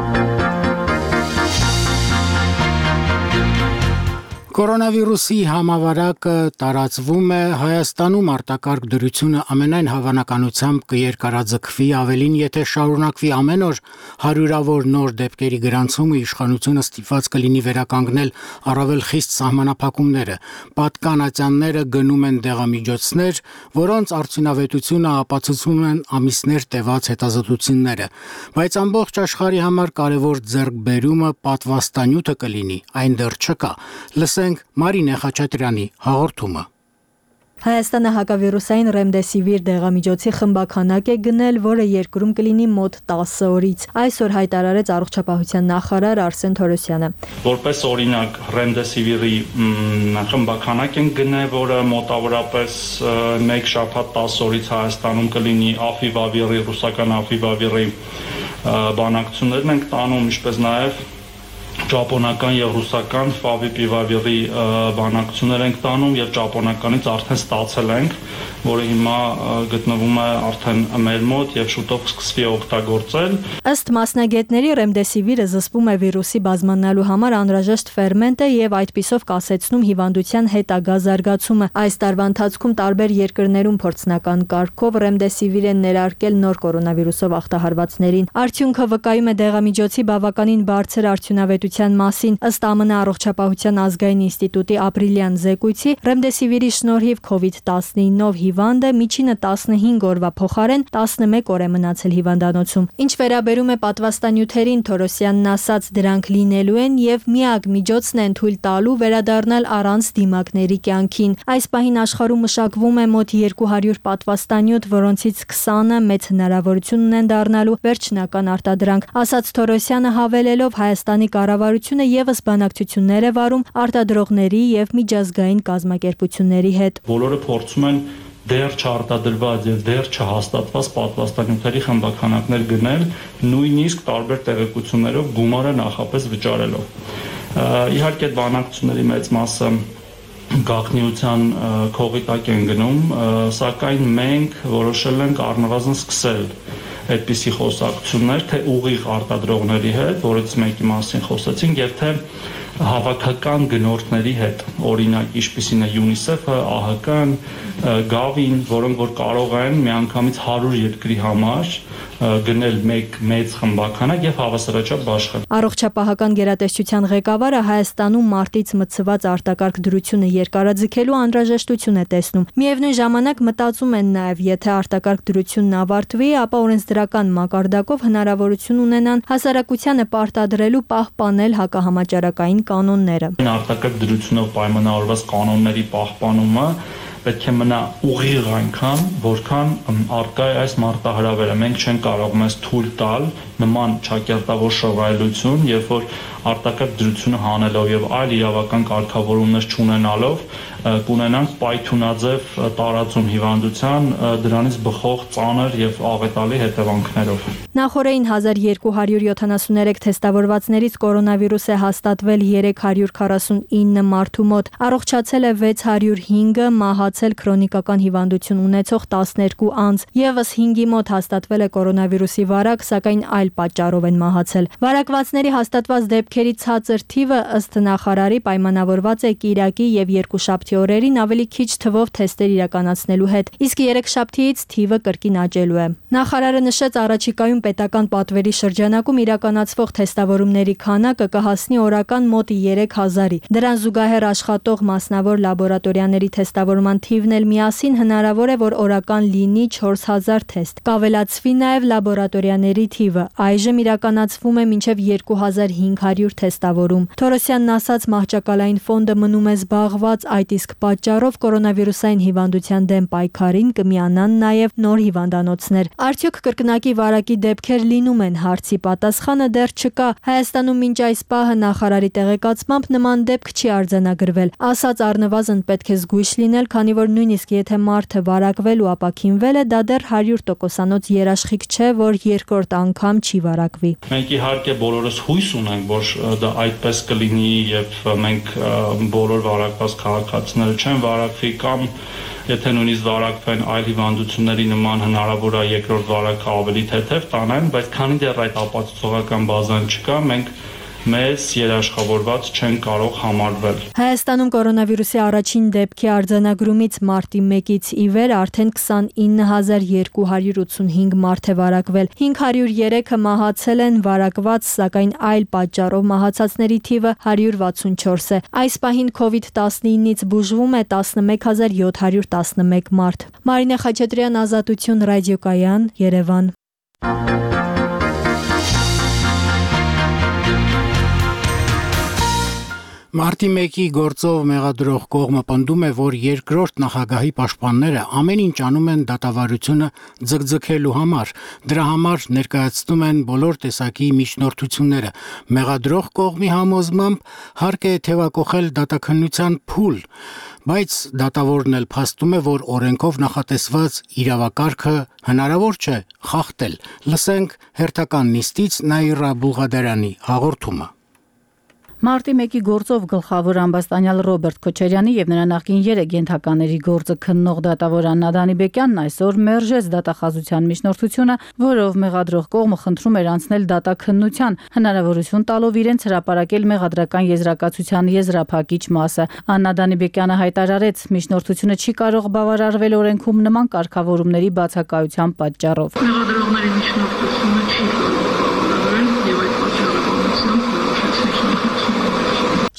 Կորոնավիրուսի համավարակը տարածվում է Հայաստանում արտակարգ դրությունը ամենայն հավանականությամբ կերկարաձգվի ավելին, եթե շարունակվի ամեն օր հարյուրավոր նոր դեպքերի գրանցումը, իշխանությունը ստիպված կլինի վերականգնել առավել խիստ սահմանափակումները։ Պատկանատյանները գնում են դեղամիջոցներ, որոնց արդյունավետությունը ապացուցում են ամիսներ տևած հետազոտությունները, բայց ամբողջ աշխարհի համար կարևոր ձեռքբերումը պատվաստանյութը կլինի, այն դեռ չկա։ Լսենք Մարինե Խաչատրյանի հաղորդումը։ Հայաստանը հակավիրուսային ռեմդեսիվիր դեղամիջոցի խմբաքանակ է գնել, որը երկրում կլինի մոտ 10 օրից։ Այսօր հայտարարեց առողջապահության նախարար Արսեն Թորոսյանը։ Որպես օրինակ ռեմդեսիվիրի խմբաքանակ են գնել, որը մոտավորապես 1 շաբաթ 10 օրից Հայաստանում կլինի Աֆիվավիրի, ռուսական Աֆիվավիրի բանակցություններն ենք տանում, ինչպես նաև ճապոնական եւ ռուսական Ֆավիպիվավիրի բանակցություններ ենք տանում եւ ճապոնականից արդեն ստացել ենք, որը հիմա գտնվում է արդեն մեր մոտ եւ շուտով կսկսվի օգտագործել։ Ըստ մասնագետների ռեմդեսիվիրը զսպում է վիրուսի բազմանալու համար անհրաժեշտ ֆերմենտ է եւ այդպիսով կասեցնում հիվանդության հետագա զարգացումը։ Այս տարվա ընթացքում տարբեր երկրներում փորձնական կարգով ռեմդեսիվիր են ներարկել նոր կորոնավիրուսով ախտահարվածներին։ Արդյունքը վկայում է դեղամիջոցի բավականին բարձր արդյունավետության կապակցության մասին։ Ըստ ԱՄՆ Առողջապահության ազգային ինստիտուտի ապրիլյան զեկույցի, ռեմդեսիվիրի շնորհիվ COVID-19-ով հիվանդը միջինը 15 օրվա փոխարեն 11 օր է մնացել հիվանդանոցում։ Ինչ վերաբերում է պատվաստանյութերին, Թորոսյանն ասաց, դրանք լինելու են եւ միակ միջոցն են թույլ տալու վերադառնալ առանց դիմակների կյանքին։ Այս պահին աշխարհում մշակվում է մոտ 200 պատվաստանյութ, որոնցից 20-ը մեծ հնարավորություն ունեն դառնալու վերջնական արտադրանք, ասաց Թորոսյանը, հավելելով Հայաստանի կառավարությունը եւս բանակցություններ է վարում արտադրողների եւ միջազգային կազմակերպությունների հետ։ Բոլորը փորձում են դեռ չարտադրված եւ դեռ չհաստատված պատվաստանյութերի խմբականակներ գնել, նույնիսկ տարբեր տեղեկություններով գումարը նախապես վճարելով։ Իհարկե բանակցությունների մեծ մասը գաղտնիության քողի տակ են գնում, սակայն մենք որոշել ենք առնվազն սկսել այդպիսի խոսակցություններ, թե ուղիղ արտադրողների հետ, որից մեկի մասին խոսեցինք, եւ թե հավաքական գնորդների հետ, օրինակ ինչպիսին է UNICEF-ը, ԱՀԿ-ն, Գավին, որոնք որ կարող են միանգամից 100 երկրի համար գնել մեկ մեծ խմբականակ եւ հավասարաչափ աշխատել։ Առողջապահական գերատեսչության ղեկավարը Հայաստանում մարտից մցված արտակարգ դրությունը երկարաձգելու անհրաժեշտություն է տեսնում։ Միևնույն ժամանակ մտածում են նաեւ, եթե արտակարգ դրությունն ավարտվի, ապա օրենսդրական մակարդակով հնարավորություն ունենան հասարակությանը պարտադրելու պահպանել հակահամաճարակային կանոնները։ Արտակարգ դրությունով պայմանավորված կանոնների պահպանումը պետք է մնա ուղիղ այնքան, որքան արկա է այս մարտահրավերը։ Մենք չենք կարող մեզ թույլ տալ նման ճակերտավոր շռայլություն, երբ որ արտակարգ դրությունը հանելով եւ այլ իրավական կարգավորումներ չունենալով կունենանք պայթունաձև տարածում հիվանդության, դրանից բխող ծանր եւ աղետալի հետևանքներով։ Նախորդին 1273 թեստավորվածներից կորոնավիրուս է հաստատվել 349 մարդու մոտ, առողջացել է 605-ը, մահացել քրոնիկական հիվանդություն ունեցող 12 անձ, եւս 5-ի մոտ հաստատվել է կորոնավիրուսի վարակ, սակայն այլ պատճառով են մահացել։ Վարակվածների հաստատված դեպքերի ցածր թիվը ըստ նախարարի պայմանավորված է կիրակի եւ երկուշաբթի օրերին ավելի քիչ թվով թեստեր իրականացնելու հետ, իսկ երեքշաբթիից թիվը կրկին աճելու է։ Նախարարը նշեց, առաջիկայում պետական պատվերի շրջանակում իրականացվող թեստավորումների քանակը կհասնի օրական մոտ 3000-ի։ Դրան զուգահեռ աշխատող մասնավոր լաբորատորիաների թեստավորման թիվն էլ միասին հնարավոր է, որ օրական լինի 4000 թեստ։ Կավելացվի նաև լաբորատորիաների թիվը։ Այժմ իրականացվում է մինչև 2500 թեստավորում։ Թորոսյանն ասաց, մահճակալային ֆոնդը մնում է զբաղված, այդ իսկ պատճառով կորոնավիրուսային հիվանդության դեմ պայքարին կմիանան նաև նոր հիվանդանոցներ։ Արդյոք կրկնակի վարակի դեպքեր լինում են, հարցի պատասխանը դեռ չկա։ Հայաստանում մինչ այս պահը նախարարի տեղեկացմամբ նման դեպք չի արձանագրվել։ Ասաց, առնվազն պետք է զգույշ լինել, քանի որ նույնիսկ եթե մարդը վարակվել ու ապաքինվել է, դա դեռ 100%-անոց երաշխիք չէ, որ երկրորդ անգամ չի վարակվի։ Մենք իհարկե բոլորս հույս ունենք, որ դա այդպես կլինի եւ մենք բոլոր վարակված քաղաքացիները չեն վարակվի կամ եթե նույնիսկ վարակվեն այլ հիվանդությունների նման հնարավոր է երկրորդ վարակը ավելի թեթև տանեն, բայց քանի դեռ այդ ապացուցողական բազան չկա, մենք մեզ երաշխավորված չեն կարող համարվել։ Հայաստանում կորոնավիրուսի առաջին դեպքի արձանագրումից մարտի 1-ից ի վեր արդեն 29285 մարդ է վարակվել։ 503-ը մահացել են, վարակված, սակայն այլ պատճառով մահացածների թիվը 164 է։ Այս պահին COVID-19-ից բուժվում է 11711 մարդ։ Մարինե Խաչատրյան, Ազատություն, ռադիոկայան, Երևան։ Մարտի 1-ի գործով մեղադրող կողմը պնդում է, որ երկրորդ նախագահի պաշտպանները ամեն ինչ անում են դատավարությունը ձգձգելու համար։ Դրա համար ներկայացնում են բոլոր տեսակի միջնորդությունները։ Մեղադրող կողմի համոզմամբ հարկ է թևակողել դատաքննության փուլ, բայց դատավորն էլ փաստում է, որ օրենքով նախատեսված իրավակարգը հնարավոր չէ խախտել։ Լսենք հերթական նիստից Նաիրա Բուլղադարյանի հաղորդումը։ Մարտի 1-ի գործով գլխավոր ամբաստանյալ Ռոբերտ Քոչարյանի եւ նրա նախկին 3 ենթակաների գործը քննող դատավոր Աննա Դանիբեկյանն այսօր մերժեց դատախազության միջնորդությունը, որով մեղադրող կողմը խնդրում էր անցնել դատաքննության, հնարավորություն տալով իրենց հրապարակել մեղադրական եզրակացության եզրափակիչ մասը։ Աննա Դանիբեկյանը հայտարարեց, միջնորդությունը չի կարող բավարարվել օրենքում նման կարգավորումների բացակայության պատճառով։ Մեղադրողների միջնորդությունը չի կարող բավարարվել եւ այդ պատճառով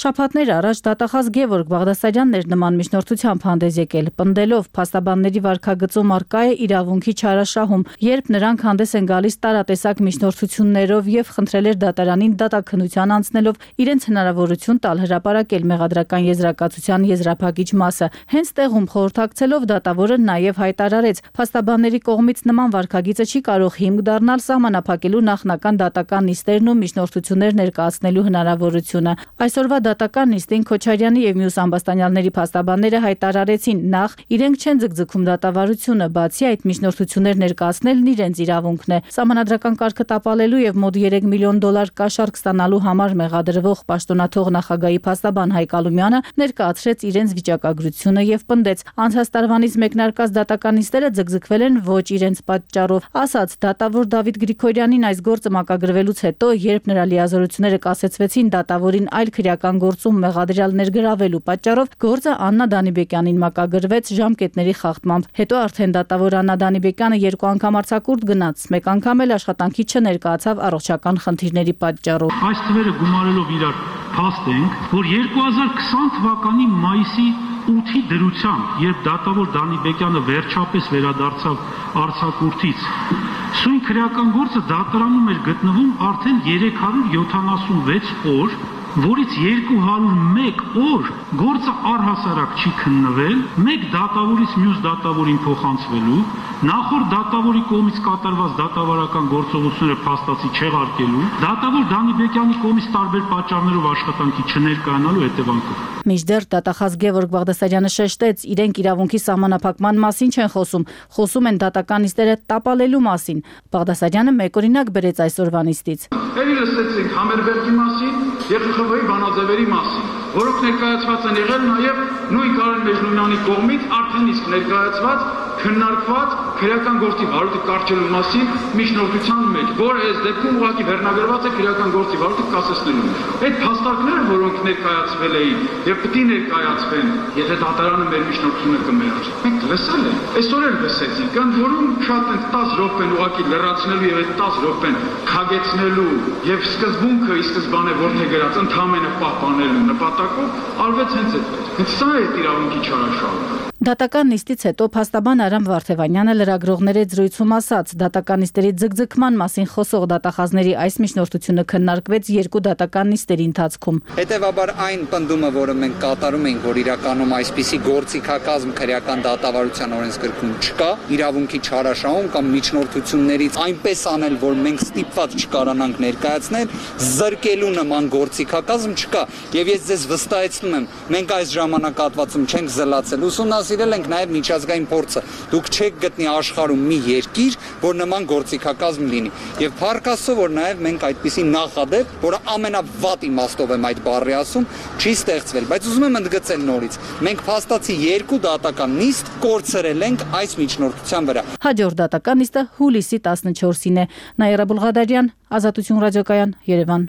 Շաբաթներ առաջ դատախազ Գևորգ Բաղդասարյանն էր նման միջնորդությամբ հանդես եկել, պնդելով փաստաբանների վարքագծում առկա է իրավունքի չարաշահում, երբ նրանք հանդես են գալիս տարատեսակ միջնորդություններով եւ խնդրել էր դատարանին դատաքննության անցնելով իրենց հնարավորություն տալ հրապարակել մեղադրական եզրակացության եզրափակիչ մասը։ Հենց տեղում խորհրդակցելով դատավորը նաեւ հայտարարեց, փաստաբանների կողմից նման վարքագիծը չի կարող հիմք դառնալ սահմանափակելու նախնական դատական նիստերն ու միջնորդություններ ներկայացնելու հնարավորությունը։ Այսօրվա դատական նիստին Քոչարյանի եւ մյուս ամբաստանյալների փաստաբանները հայտարարեցին, նախ իրենք չեն ձգձգում դատավարությունը, բացի այդ միջնորդություններ ներկայացնելն իրենց իրավունքն է։ Սահմանադրական կարգը տապալելու եւ մոտ 3 միլիոն դոլար կաշառք ստանալու համար մեղադրվող պաշտոնաթող նախագահի փաստաբան Հայկ Ալումյանը ներկայացրեց իրենց վիճակագրությունը եւ պնդեց, անցած տարվանից մեկնարկած դատական նիստերը ձգձգվել են ոչ իրենց պատճառով։ Ասաց, դատավոր Դավիթ Գրիգորյանին այս գործը մակագրվելուց հետո, երբ նրա լիազորությունները կասեցվեցին դատավորին այլ քրեական գործում մեղադրյալ ներգրավելու պատճառով, գործը Աննա Դանիբեկյանին մակագրվեց ժամկետների խախտմամբ։ Հետո արդեն դատավոր Աննա Դանիբեկյանը 2 անգամ արձակուրդ գնաց, մեկ անգամ էլ աշխատանքի չներկայացավ առողջական խնդիրների պատճառով։ Այս թվերը գումարելով իրար փաստ ենք, որ 2020 թվականի մայիսի 8-ի դրությամբ, երբ դատավոր Դանիբեկյանը վերջապես վերադարձավ արձակուրդից, սույն քրեական գործը դատարանում էր գտնվում արդեն 376 օր, որից 201 օր գործը առհասարակ չի քննվել, մեկ դատավորից մյուս դատավորին փոխանցվելու, նախորդ դատավորի կողմից կատարված դատավարական գործողությունները փաստացի չեղարկելու, դատավոր Դանիբեկյանի կողմից տարբեր պատճառներով աշխատանքի չներկայանալու հետևանքով։ Մինչդեռ դատախազ Գևորգ Բաղդասարյանը շեշտեց, իրենք իրավունքի սահմանափակման մասին չեն խոսում են դատական նիստերը տապալելու մասին։ Բաղդասարյանը մեկ օրինակ բերեց այսօրվա նիստից։ Էլի լսեցինք Համերբերգի մասին եւ ԽԽՎ-ի բանաձևերի մասին, որոնք ներկայացված են եղել նաեւ նույն Կարեն Մեջնունյանի կողմից արդեն իսկ ներկայացված քննարկված քրեական գործի վարույթը կարճելու մասին միջնորդության մեջ, որը այս դեպքում ուղղակի վերնագրված է քրեական գործի վարույթը կասեցնելու։ Այդ փաստարկները, որոնք ներկայացվել էին եւ պետք է ներկայացվեն, եթե դատարանը մեր միջնորդությունը կմերժի։ Մենք լսել ենք, այսօր էլ լսեցինք, ընդ որում շատ են 10 րոպեն ուղղակի լրացնելու եւ այդ 10 րոպեն քագեցնելու եւ սկզբունքը ի սկզբանե որթե գրած ընդհանրապես պահպանելու նպատակով արվեց հենց այդպես։ Հենց սա է իրավունքի չարաշահումը։ Դատական նիստից հետո փաստաբան Արամ Վարդևանյանը լրագրողների զրույցում ասաց, դատական նիստերի ձգձգման մասին խոսող դատախազների այս միջնորդությունը քննարկվեց 2 դատական նիստերի ընթացքում։ Հետևաբար այն պնդումը, որը մենք կատարում ենք, որ իրականում այսպիսի գործիքակազմ քրեական դատավարության օրենսգրքում չկա, իրավունքի չարաշահում կամ միջնորդություններից այնպես անել, որ մենք ստիպված չկարանանք ներկայացնել, զրկելու նման գործիքակազմ չկա։ Եվ ես ձեզ վստահեցնում եմ, մենք այս ժամանակահատվածում չենք զլացել, ուսումնասիրել ենք նաև միջազգային փորձը։ Դուք չեք գտնի աշխարհում մի երկիր, որ նման գործիքակազմ լինի։ Եվ փառք Աստծո, որ նաև մենք այդպիսի նախադեպ, որը ամենավատ իմաստով եմ այդ բառի ասում, չի ստեղծվել, բայց ուզում եմ ընդգծել նորից։ Մենք փաստացի 2 դատական նիստ կորցրել ենք այս միջնորդության վրա։ Հաջորդ դատական նիստը հուլիսի 14-ին է։ Նաիրա Բուլղադարյան, Ազատություն ռադիոկայան, Երևան։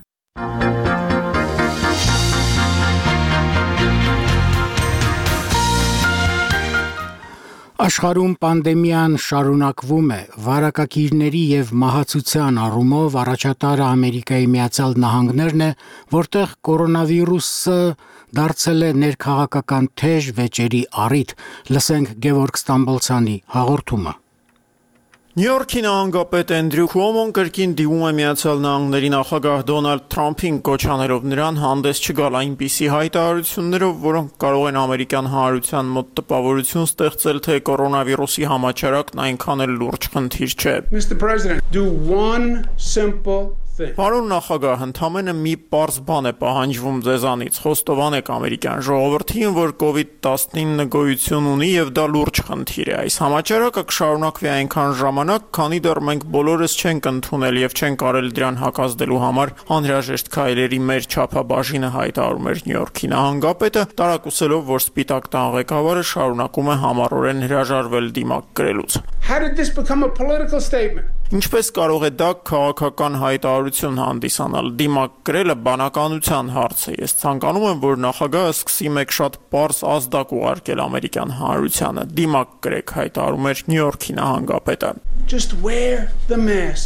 Աշխարհում պանդեմիան շարունակվում է, վարակագիրների եւ մահացության առումով առաջատարը Ամերիկայի Միացյալ Նահանգներն է, որտեղ կորոնավիրուսը դարձել է ներքաղաքական թեժ վեճերի առիթ։ Լսենք Գևորգ Ստամբոլցյանի հաղորդումը։ Նյու Յորքի նահանգապետ Էնդրյու Քուոմոն կրկին դիմում է Միացյալ Նահանգների նախագահ Դոնալդ Թրամփին կոչանելով նրան հանդես չգալ այնպիսի հայտարարություններով, որոնք կարող են ամերիկյան հանրության մոտ տպավորություն ստեղծել, թե կորոնավիրուսի համաճարակն այնքան էլ լուրջ խնդիր չէ։ Mr. President, do one simple Պարոն նախագահ, ընդամենը մի պարզ բան է պահանջվում ձեզանից, խոստովանեք ամերիկյան ժողովրդին, որ COVID-19 գոյություն ունի եւ դա լուրջ խնդիր է։ Այս համաճարակը կշարունակվի այնքան ժամանակ, քանի դեռ մենք բոլորս չենք ընդունել եւ չենք կարել դրան հակազդելու համար անհրաժեշտ քայլերի մեր չափաբաժինը հայտարարում էր Նյու Յորքի նահանգապետը, տարակուսելով, որ Սպիտակ տան ղեկավարը շարունակում է համառորեն հրաժարվել դիմակ կրելուց։ How did this become a political statement? Ինչպես կարող է դա քաղաքական հայտարարություն հանդիսանալ։ Դիմակ կրելը բանականության հարց է։ Ես ցանկանում եմ, որ նախագահը սկսի մեկ շատ պարզ ազդակ ուղարկել ամերիկյան հանրությանը։ Դիմակ կրեք, հայտարարում էր Նյու Յորքի նահանգապետը։ Just wear the mask.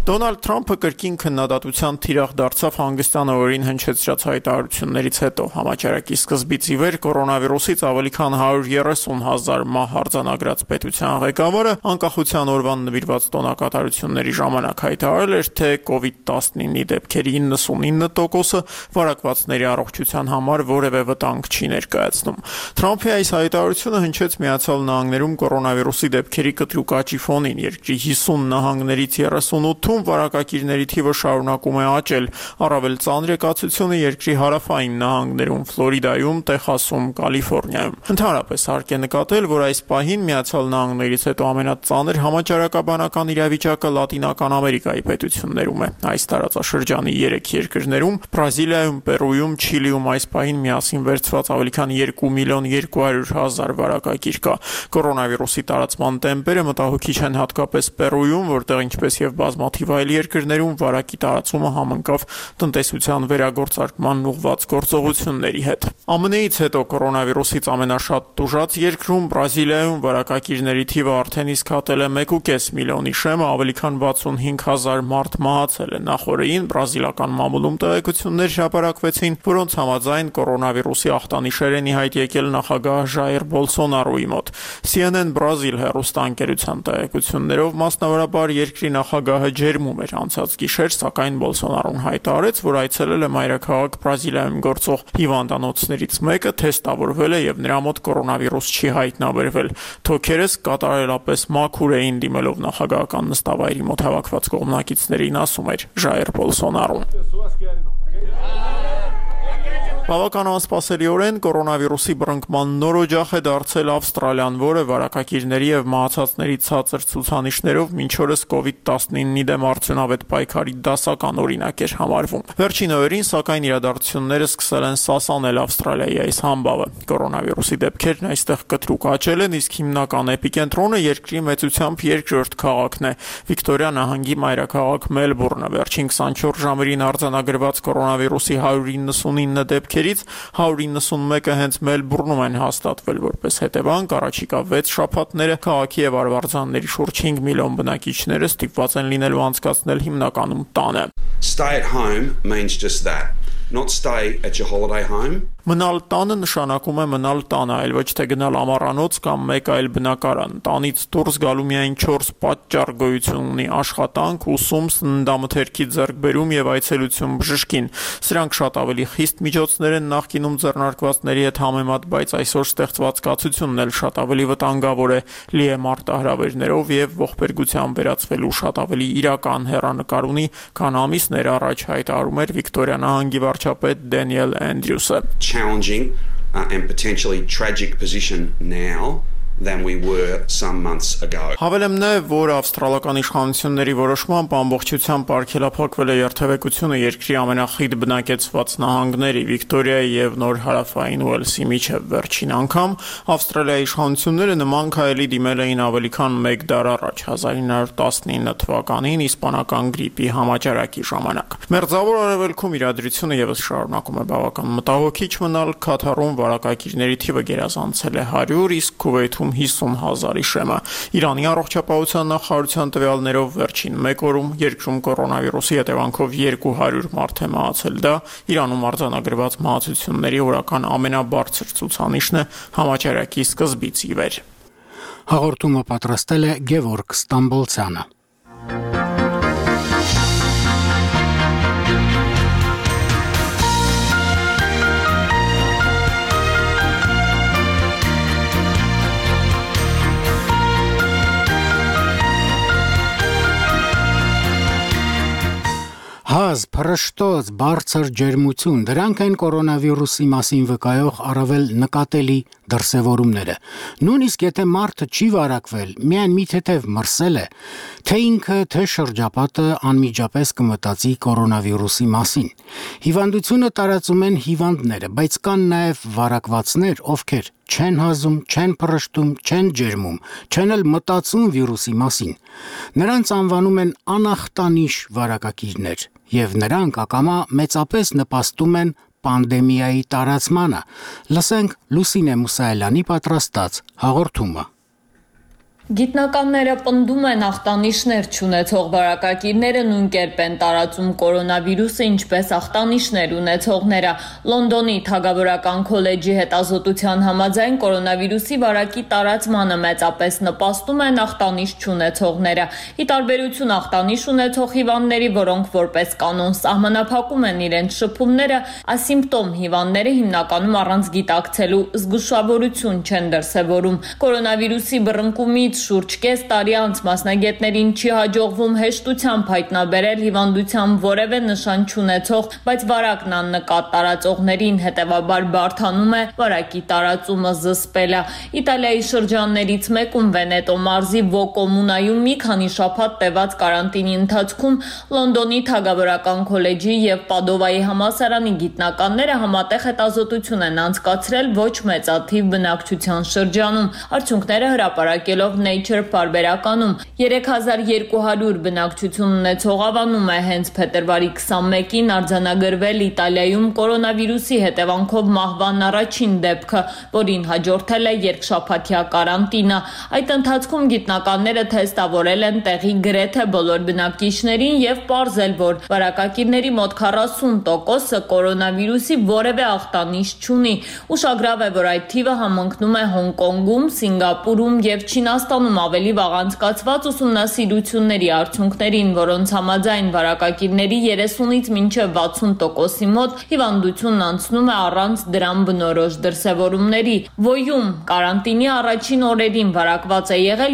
Դոնալդ Թրամփը կրկին քննադատության թիրախ դարձավ հանգստյան օրերին հնչեցրած հայտարարություններից հետո։ Համաճարակի սկզբից ի վեր կորոնավիրուսից ավելի քան 130,000 մահ արձանագրած պետության ղեկավարը անկախության օրվան նվիրված տոնակատարությունների ժամանակ հայտարարել էր, թե COVID-19-ի դեպքերի 99%-ը վարակվածների առողջության համար որևէ վտանգ չի ներկայացնում։ Թրամփի այս հայտարարությունը հնչեց Միացյալ Նահանգներում կորոնավիրուսի դեպքերի կտրուկ աճի ֆոնին։ Երկրի 50 նահանգներից 38-ում վարակակիրների թիվը շարունակում է աճել։ Առավել ծանր է կացությունը երկրի հարավային նահանգներում՝ Ֆլորիդայում, Տեխասում, Կալիֆոռնիայում։ Ընդհանրապես հարկ է նկատել, որ այս պահին Միացյալ Նահանգներից հետո ամենածանր համաճարակաբանական իրավիճակը Լատինական Ամերիկայի պետություններում է։ Այս տարածաշրջանի 3 երկրներում՝ Բրազիլիայում, Պերույում, Չիլիում այս պահին միասին վերցված ավելի քան 2,200,000 վարակակիր կա։ Կորոնավիրուսի տարածման տեմպերը մտահոգիչ են հատկապես Պերույում, որտեղ ինչպես եւ բազմաթիվ այլ երկրներում վարակի տարածումը համընկավ տնտեսության վերագործարկման ուղղված գործողությունների հետ։ ԱՄՆ-ից հետո կորոնավիրուսից ամենաշատ տուժած երկրում Բրազիլիայում վարակակիրների թիվը արդեն իսկ հատել է 1,5 միլիոնի շեմը, ավելի քան 65,000 մարդ մահացել է։ Նախորդին բրազիլական մամուլում տեղեկություններ հրապարակվեցին, որոնց համաձայն կորոնավիրուսի ախտանիշեր են ի հայտ եկել նախագահ Ժայր Բոլսոնարոյի մոտ։ CNN Brazil հեռուստաընկերության տեղեկություններով մասնավորաբար երկրի նախագահը ջերմում էր անցած գիշեր, սակայն Բոլսոնարոն հայտարարեց, որ այցելել է մայրաքաղաք Բրազիլիայում գործող հիվանդանոցներից մեկը, թեստավորվել է եւ նրա մոտ կորոնավիրուս չի հայտնաբերվել։ Թոքերս կատարելապես մաքուր էին դիմելով նախագահական նստավայրի մոտ հավաքված կողմնակիցներին, ասում էր Ժայր Բոլսոնարոն։ Բավական անսպասելիորեն կորոնավիրուսի բռնկման նոր օջախ է դարձել Ավստրալիան, որը վարակակիրների եւ մահացածների ցածր ցուցանիշներով մինչ օրս COVID-19-ի դեմ արդյունավետ պայքարի դասական օրինակ էր համարվում։ Վերջին օրերին, սակայն, իրադարձությունները սկսել են սասանել Ավստրալիայի այս համբավը։ Կորոնավիրուսի դեպքերն այստեղ կտրուկ աճել են, իսկ հիմնական էպիկենտրոնը երկրի մեծությամբ երկրորդ քաղաքն է՝ Վիկտորիա նահանգի մայրաքաղաք Մելբուրնը։ Վերջին 24 ժամերին արձանագրված կորոնավիրուսի 199 դեպքերից 191-ը հենց Մելբուրնում են հաստատվել որպես հետևանք։ Առաջիկա 6 շաբաթները քաղաքի եւ արվարձանների շուրջ 5 միլիոն բնակիչները ստիպված են լինելու անցկացնել հիմնականում տանը։ Stay at home means just that. Not stay at your holiday home. Մնալ տանը նշանակում է մնալ տանը, այլ ոչ թե գնալ ամառանոց կամ մեկ այլ բնակարան։ Տանից դուրս գալու միայն 4 պատճառ գոյություն ունի՝ աշխատանք, ուսում, սննդամթերքի ձեռքբերում եւ այցելություն բժշկին։ Սրանք շատ ավելի խիստ միջոցներ են նախկինում ձեռնարկվածների հետ համեմատ, բայց այսօր ստեղծված կացությունն էլ շատ ավելի վտանգավոր է, լի է մարտահրավերներով եւ ողբերգությամբ վերածվելու շատ ավելի իրական հեռանկար ունի, քան ամիսներ առաջ հայտարարում էր Վիկտորիա նահանգի վարչապետ Դենիել Էնդրյուսը։ Challenging and potentially tragic position now than we were some months ago. Հավելեմ նաև, որ ավստրալական իշխանությունների որոշմամբ ամբողջությամբ արգելափակվել է երթևեկությունը երկրի ամենախիտ բնակեցված նահանգների Վիկտորիայի եւ Նոր Հարավային Ուելսի միջև վերջին անգամ Ավստրալիայի իշխանությունները նման քայլի դիմել էին ավելի քան 1 դար առաջ 1919 թվականին իսպանական գրիպի համաճարակի ժամանակ։ Մերձավոր արևելքում իրադրությունը եւս շարունակում է բավական մտահոգիչ մնալ։ Քաթարում վարակակիրների թիվը գերազանցել է 100, իսկ Քուվեյթում 50,000-ի շեմը։ Իրանի առողջապահության նախարարության տվյալներով վերջին 1 օրում երկրում կորոնավիրուսի հետևանքով 200 մարդ է մահացել։ Դա Իրանում արձանագրված մահացությունների օրական ամենաբարձր ցուցանիշն է համաճարակի սկզբից ի վեր։ Հաղորդումը պատրաստել է Գևորգ Ստամբոլցյանը։ Հազ, փռշտոց, բարձր ջերմություն, դրանք են կորոնավիրուսի մասին վկայող առավել նկատելի դրսևորումները։ Նույնիսկ եթե մարդը չի վարակվել, միայն մի թեթև մրսել է, թե ինքը, թե շրջապատը անմիջապես կմտածի կորոնավիրուսի մասին։ Հիվանդությունը տարածում են հիվանդները, բայց կան նաև վարակվածներ, ովքեր չեն հազում, չեն փռշտում, չեն ջերմում, չեն էլ մտածում վիրուսի մասին։ Նրանց անվանում են անախտանիշ վարակակիրներ, եւ նրանք ակամա մեծապես նպաստում են պանդեմիայի տարածմանը։ Լսենք Լուսինե Մուսայելյանի պատրաստած հաղորդումը։ Գիտնականները պնդում են ախտանիշներ չունեցող վարակագիրները նույն կերպ են տարածում կորոնավիրուսը, ինչպես ախտանիշներ ունեցողները։ Լոնդոնի Թագավորական քոլեջի հետազոտության համաձայն կորոնավիրուսի վարակի տարածմանը մեծապես նպաստում են ախտանիշ չունեցողները։ Ի տարբերություն ախտանիշ ունեցող հիվանդների, որոնք որպես կանոն սահմանափակում են իրենց շփումները, ասիմպտոմ հիվանդները հիմնականում առանց գիտակցելու զգուշավորություն չեն դրսևորում։ Կորոնավիրուսի բռնկումից շուրջ կես տարի անց մասնագետներին չի հաջողվում հեշտությամբ հայտնաբերել հիվանդության որևէ նշան չունեցող, բայց վարակն աննկատ տարածողներին, հետևաբար բարդանում է վարակի տարածումը զսպելը։ Իտալիայի շրջաններից մեկում Վենետո մարզի Վո կոմունայում մի քանի շաբաթ տևած կարանտինի ընթացքում Լոնդոնի Թագավորական քոլեջի եւ Պադովայի համալսարանի գիտնականները համատեղ հետազոտություն են անցկացրել ոչ մեծաթիվ բնակչության շրջանում։ Արդյունքները հրապարակելով Nature պարբերականում 3200 բնակչություն ունեցող ավանում է հենց փետրվարի 21-ին արձանագրվել Իտալիայում կորոնավիրուսի հետևանքով մահվան առաջին դեպքը, որին հաջորդել է երկշաբաթյա կարանտինը։ Այդ ընթացքում գիտնականները թեստավորել են տեղի գրեթե բոլոր բնակիչներին եւ պարզել, որ վարակագիրների մոտ 40%-ը կորոնավիրուսի որևէ ախտանիշ չունի։ Ուշագրավ է, որ այդ թիվը համընկնում է Հոնկոնգում, Սինգապուրում եւ Չինաստանում ավելի վաղ անցկացված ուսումնասիրությունների արդյունքներին, որոնց համաձայն վարակագիրների 30-ից մինչև 60%-ի մոտ հիվանդությունն անցնում է առանց դրան բնորոշ դրսևորումների։ Վոյում կարանտինի առաջին օրերին վարակված է եղել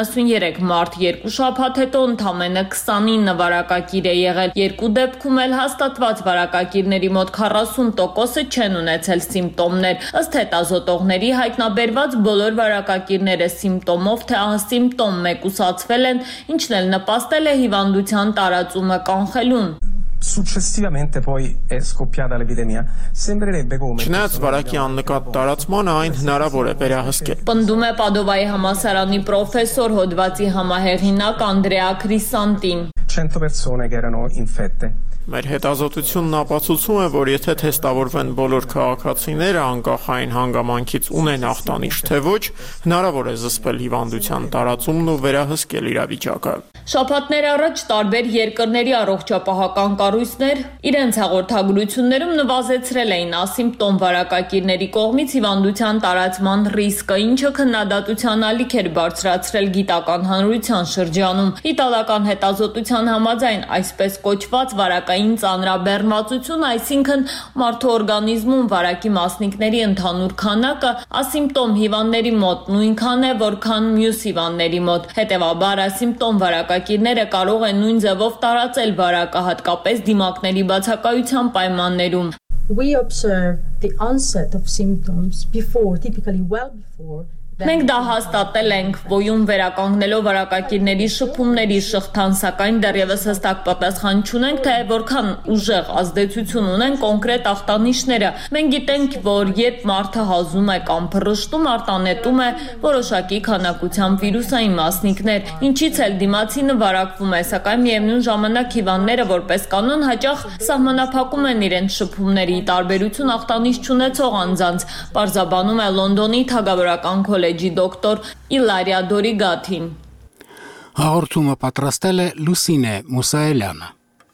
73 մարդ, երկու շաբաթ հետո ընդամենը 29 վարակագիր է եղել։ Երկու դեպքում էլ հաստատված վարակագիրների մոտ 40%-ը չեն ունեցել սիմպտոմներ։ Ըստ հետազոտողների հայտնաբերված բոլոր վարակագիրները սիմպտոմով թե ասիմպտոմ մեկուսացվել են, ինչն էլ նպաստել է հիվանդության տարածումը կանխելուն։ Successivamente poi è scoppiata l'epidemia. Sembrerebbe come Չնայած վարակի աննկատ տարածմանը այն հնարավոր է վերահսկել։ Պնդում է Պադովայի համալսարանի պրոֆեսոր, հոդվածի համահեղինակ Անդրեա Քրիսանտին։ 100 persone che erano infette. Մեր հետազոտությունն ապացուցում է, որ եթե թեստավորվեն բոլոր քաղաքացիները անկախ այն հանգամանքից ունեն ախտանիշ թե ոչ, հնարավոր է զսպել հիվանդության տարածումն ու վերահսկել իրավիճակը։ Շաբաթներ առաջ տարբեր երկրների առողջապահական կառույցներ իրենց հաղորդագրություններում նվազեցրել էին ասիմպտոմ վարակագիրների կողմից հիվանդության տարածման ռիսկը, ինչը քննադատության ալիք էր բարձրացրել գիտական հանրության շրջանում։ Իտալական հետազոտության համաձայն այսպես կոչված վարակային ծանրաբեռնվածություն, այսինքն մարդու օրգանիզմում վարակի մասնիկների ընդհանուր քանակը ասիմպտոմ հիվանդների մոտ նույնքան է, որքան մյուս հիվանդների մոտ։ Հետևաբար ասիմպտոմ վարակագիրները կարող են նույն ձևով տարածել վարակը, հատկապես դիմակների բացակայության պայմաններում։ We observe the onset of symptoms before, typically well before. Մենք դա հաստատել ենք, Վոյում վերականգնելով վարակագիրների շփումների շղթան, սակայն դեռևս հստակ պատասխան չունենք, թե որքան ուժեղ ազդեցություն ունեն կոնկրետ ախտանիշները։ Մենք գիտենք, որ երբ մարդը հազում է կամ փռշտում, արտանետում է որոշակի քանակությամբ վիրուսային մասնիկներ, ինչից էլ դիմացինը վարակվում է, սակայն միևնույն ժամանակ հիվանդները որպես կանոն հաճախ սահմանափակում են իրենց շփումների, ի տարբերություն ախտանիշ չունեցող անձանց, պարզաբանում է Լոնդոնի Թագավորական քոլեջի դոկտոր Իլարիա Դորիգաթին։ Հաղորդումը պատրաստել է Լուսինե Մուսայելյանը։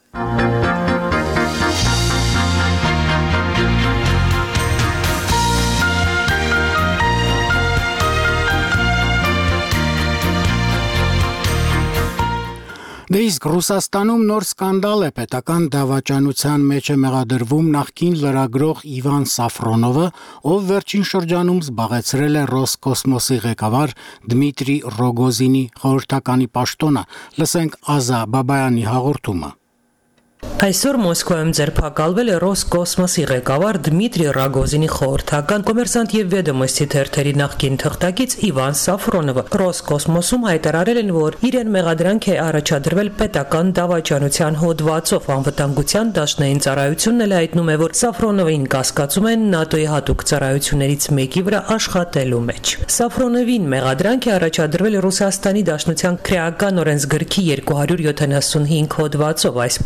Դե իսկ Ռուսաստանում նոր սկանդալ է, պետական դավաճանության մեջ է մեղադրվում նախկին լրագրող Իվան Սաֆրոնովը, ով վերջին շրջանում զբաղեցրել է Ռոսկոսմոսի ղեկավար Դմիտրի Ռոգոզինի խորհրդականի պաշտոնը։ Լսենք Ազա Բաբայանի հաղորդումը։ Այսօր Մոսկվայում ձերբակալվել է Ռոսկոսմոսի ղեկավար Դմիտրի Ռոգոզինի խորհրդական Կոմերսանտ եւ Վեդոմոստի թերթերի նախկին թղթակից Իվան Սաֆրոնովը։ Ռոսկոսմոսում հայտարարել են, որ իրեն մեղադրանք է առաջադրվել պետական դավաճանության հոդվածով։ Անվտանգության դաշնային ծառայությունն էլ հայտնում է, որ Սաֆրոնովին կասկածում են ՆԱՏՕ-ի հատուկ ծառայություններից մեկի վրա աշխատելու մեջ։ Սաֆրոնովին մեղադրանք է առաջադրվել Ռուսաստանի Դաշնության քրեական օրենսգրքի 275 հոդվածով։ Այս պահին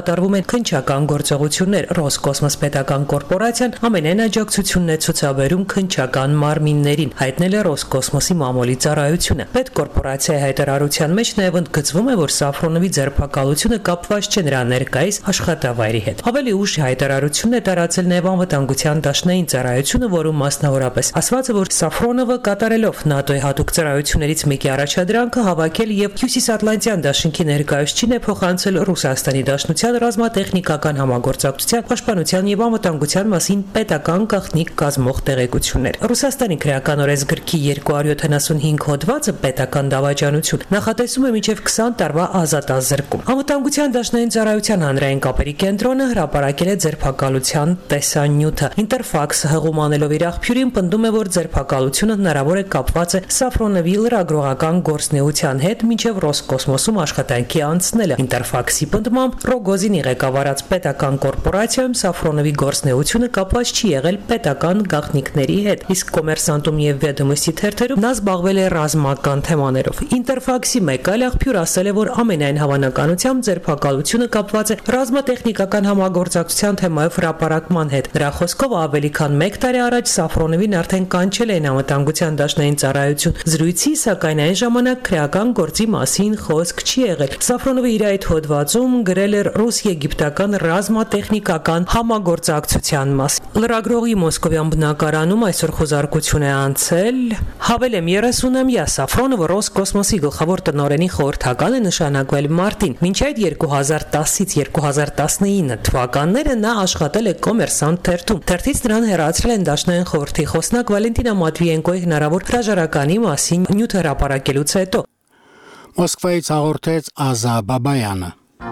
կատարվում են քննչական գործողություններ։ Ռոսկոսմոս պետական կորպորացիան ամենայն աջակցությունն է ցուցաբերում քննչական մարմիններին, հայտնել է Ռոսկոսմոսի մամուլի ծառայությունը։ Պետկորպորացիայի հայտարարության մեջ նաև ընդգծվում է, որ Սաֆրոնովի ձերբակալությունը կապված չէ նրա ներկայիս աշխատավայրի հետ։ Ավելի ուշ հայտարարությունն է տարածել նաև անվտանգության դաշնային ծառայությունը, որում մասնավորապես ասված է, որ Սաֆրոնովը կատարելով ՆԱՏՕ-ի հատուկ ծառայություններից մեկի առաջադրանքը հավաքել եւ Հյուսիսատլանտյան դաշինքի ներկայացուցիչին է փոխանցել Ռուսաստանի Դաշնության ռազմատեխնիկական համագործակցության, պաշտպանության եւ անվտանգության մասին պետական գաղտնիք կազմող տեղեկություններ։ Ռուսաստանի քրեական օրենսգրքի 275 հոդվածը պետական դավաճանություն նախատեսում է մինչև 20 տարվա ազատազրկում։ Անվտանգության դաշնային ծառայության հանրային կապերի կենտրոնը հրապարակել է ձերբակալության տեսանյութը։ Ինտերֆաքսը հղում անելով իր աղբյուրին պնդում է, որ ձերբակալությունը հնարավոր է կապված է Սաֆրոնովի լրագրողական գործունեության հետ մինչև Ռոսկոսմոսում աշխատանքի անցնելը։ Ինտերֆաքսի պնդմամբ Ռոգոզինի ղեկավարած պետական կորպորացիայում Սաֆրոնովի գործունեությունը կապված չի եղել պետական գաղտնիքների հետ, իսկ Կոմերսանտում եւ Վեդոմոստի թերթերում նա զբաղվել է ռազմական թեմաներով։ Ինտերֆաքսի մեկ այլ աղբյուր ասել է, որ ամենայն հավանականությամբ ձերբակալությունը կապված է ռազմատեխնիկական համագործակցության թեմայով հրապարակման հետ։ Նրա խոսքով ավելի քան 1 տարի առաջ Սաֆրոնովին արդեն կանչել էին անվտանգության դաշնային ծառայություն զրույցի, սակայն այն ժամանակ քրեական գործի մասին խոսք չի եղել։ Սաֆրոնովը իր այդ հոդվածում գրել էր ռուս-եգիպտական ռազմատեխնիկական համագործակցության մասին։ Լրագրողի մոսկովյան բնակարանում այսօր խոզարկություն է անցել։ Հավելեմ 30-ամյա Սաֆրոնովը Ռոսկոսմոսի գլխավոր տնօրենի խորհրդական է նշանակվել մարտին։ Մինչ այդ 2010-ից 2019 թվականները նա աշխատել է Կոմերսանտ թերթում։ Թերթից նրան հեռացրել են Դաշնային խորհրդի խոսնակ Վալենտինա Մատվիենկոյի հնարավոր հրաժարականի մասին նյութ հրապարակելուց հետո։ Մոսկվայից հաղորդեց Ազա Բաբայանը։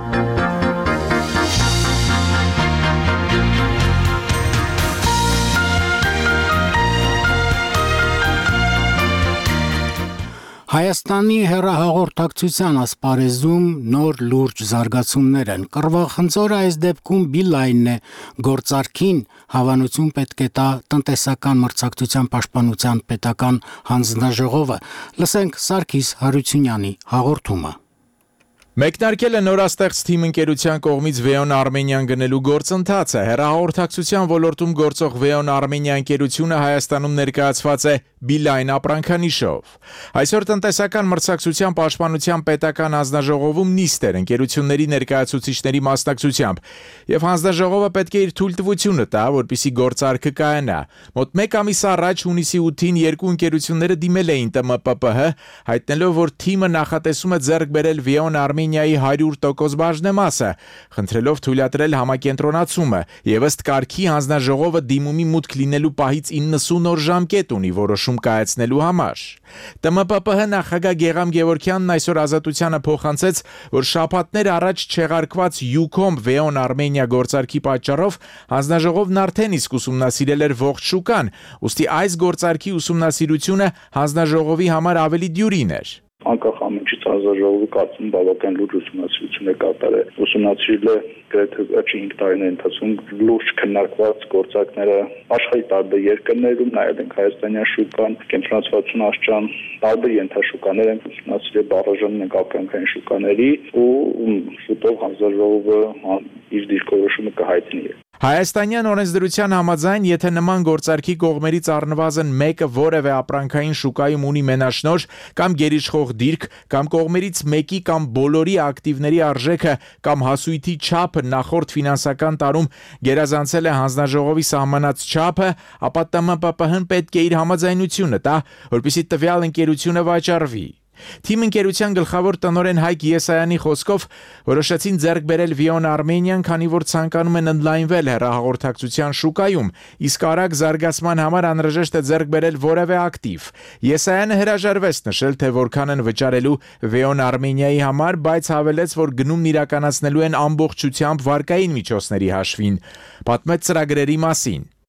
Հայաստանի հեռահաղորդակցության ասպարեզում նոր լուրջ զարգացումներ են։ Կռվախնձորը այս դեպքում Բիլայնն է, գործարքին հավանություն պետք է տա տնտեսական մրցակցության պաշտպանության պետական հանձնաժողովը։ Լսենք Սարգիս Հարությունյանի հաղորդումը։ Մեկնարկել է նորաստեղծ թիմ ընկերության կողմից Վեոն Արմենիան գնելու գործընթացը։ Հեռահաղորդակցության ոլորտում գործող Վեոն Արմենիա ընկերությունը Հայաստանում ներկայացված է Բիլայն ապրանքանիշով։ Այսօր տնտեսական մրցակցության պաշտպանության պետական հանձնաժողովում նիստ էր ընկերությունների ներկայացուցիչների մասնակցությամբ, եւ հանձնաժողովը պետք է իր թույլտվությունը տա, որպեսզի գործարքը կայանա։ Մոտ 1 ամիս առաջ հունիսի 8-ին երկու ընկերությունները դիմել էին ՏՄՊՊՀ, հայտնելով, որ թիմը նախատեսում է ձեռք բերել Վեոն Արմենիայի 100% բաժնեմասը, խնդրելով թույլատրել համակենտրոնացումը, եւ ըստ կարգի հանձնաժողովը դիմումի մուտք լինելու պահից 90 օր ժամկետ ունի որոշում կայացնելու համար։ ՏՄՊՊՀ նախագահ Գեգամ Գևորգյանն այսօր Ազատությանը փոխանցեց, որ շաբաթներ առաջ չեղարկված Յուքոմ Վեոն Արմենիա գործարքի պատճառով հանձնաժողովն արդեն իսկ ուսումնասիրել էր ողջ շուկան, ուստի այս գործարքի ուսումնասիրությունը հանձնաժողովի համար ավելի դյուրին էր։ Անկախ ամենից հանձնաժողովի կարծում բավական լուրջ ուսումնասիրություն է կատարել։ Ուսումնասիրել է գրեթե 5 տարիների ընթացքում լուրջ քննարկված գործակները աշխարհի տարբեր երկրներում, նայել ենք հայաստանյան շուկան, կենտրոնացվածություն աշխարհան, տարբեր ենթաշուկաներ են ուսումնասիրել, բաժանում ենք ապրանքային շուկաների ու շուտով հանձնաժողովը իր դիրքորոշումը կհայտնի։ Հայաստանյան օրենսդրության համաձայն, եթե նման գործարքի կողմերից առնվազն մեկը որևէ ապրանքային շուկայում ունի մենաշնորհ կամ գերիշխող դիրք, կամ կողմերից մեկի կամ բոլորի ակտիվների արժեքը կամ հասույթի չափը նախորդ ֆինանսական տարում գերազանցել է հանձնաժողովի սահմանած չափը, ապա ՏՄՊՊՀ-ն պետք է իր համաձայնությունը տա, որպեսզի տվյալ ընկերությունը վաճառվի։ Թիմ ընկերության գլխավոր տնօրեն Հայկ Եսայանի խոսքով որոշեցին ձեռք բերել Վեոն Արմենիան, քանի որ ցանկանում են ընդլայնվել հեռահաղորդակցության շուկայում, իսկ արագ զարգացման համար անհրաժեշտ է ձեռք բերել որևէ ակտիվ։ Եսայանը հրաժարվեց նշել, թե որքան են վճարելու Վեոն Արմենիայի համար, բայց հավելեց, որ գնումն իրականացնելու են ամբողջությամբ վարկային միջոցների հաշվին։ Պատմեց ծրագրերի մասին։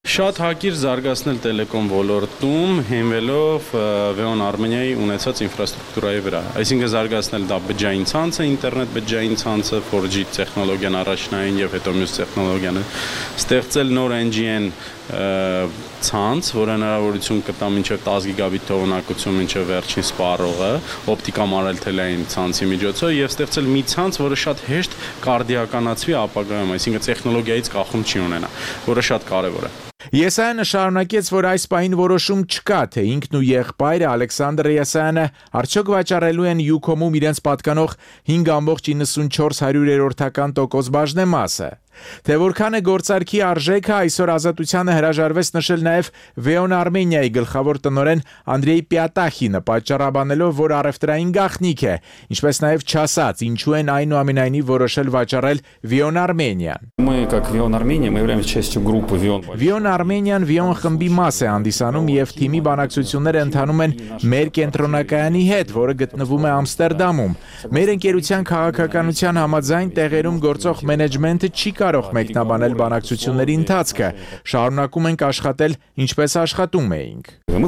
Շատ հակիր զարգացնել տելեկոմ ոլորտում հենվելով VEON Armenia-ի ունեցած ինֆրաստրուկտուրայի վրա։ Այսինքն զարգացնել դա բջջային ցանցը, ինտերնետ բջջային ցանցը, 4G տեխնոլոգիան առաջնային եւ հետո մյուս տեխնոլոգիան, ստեղծել նոր NGN ցանց, որը հնարավորություն կտա մինչև 10 գիգաբիտ թողունակություն մինչև վերջին սպառողը, օպտիկամարելթելային ցանցի միջոցով եւ ստեղծել մի ցանց, որը շատ հեշտ կարդիականացվի ապագայում, այսինքն տեխնոլոգիայից կախում չի ունենա, որը շատ կարեւոր է։ Եսայանը շարունակեց, որ այս պահին որոշում չկա, թե ինքն ու եղբայրը Ալեքսանդր Եսայանը արդյոք վաճառելու են Յուքոմում իրենց պատկանող 5.94% բաժնեմասը։ Թե որքան է գործարքի արժեքը, այսօր Ազատությանը հրաժարվեց նշել նաև VEON Armenia-ի գլխավոր տնօրեն Անդրեյ Պյատախինը, պատճառաբանելով, որ առևտրային գաղտնիք է, ինչպես նաև չասաց, ինչու են այնուամենայնիվ որոշել վաճառել VEON Armenia-ն։ VEON Armenia-ն VEON խմբի մաս է հանդիսանում եւ թիմի բանակցությունները ընթանում են մեր կենտրոնակայանի հետ, որը գտնվում է Ամստերդամում։ Մեր ընկերության քաղաքականության համաձայն տեղերում գործող մենեջմենթը չի կարող մեկնաբանել բանակցությունների ընթացքը, շարունակում ենք աշխատել, ինչպես աշխատում էինք։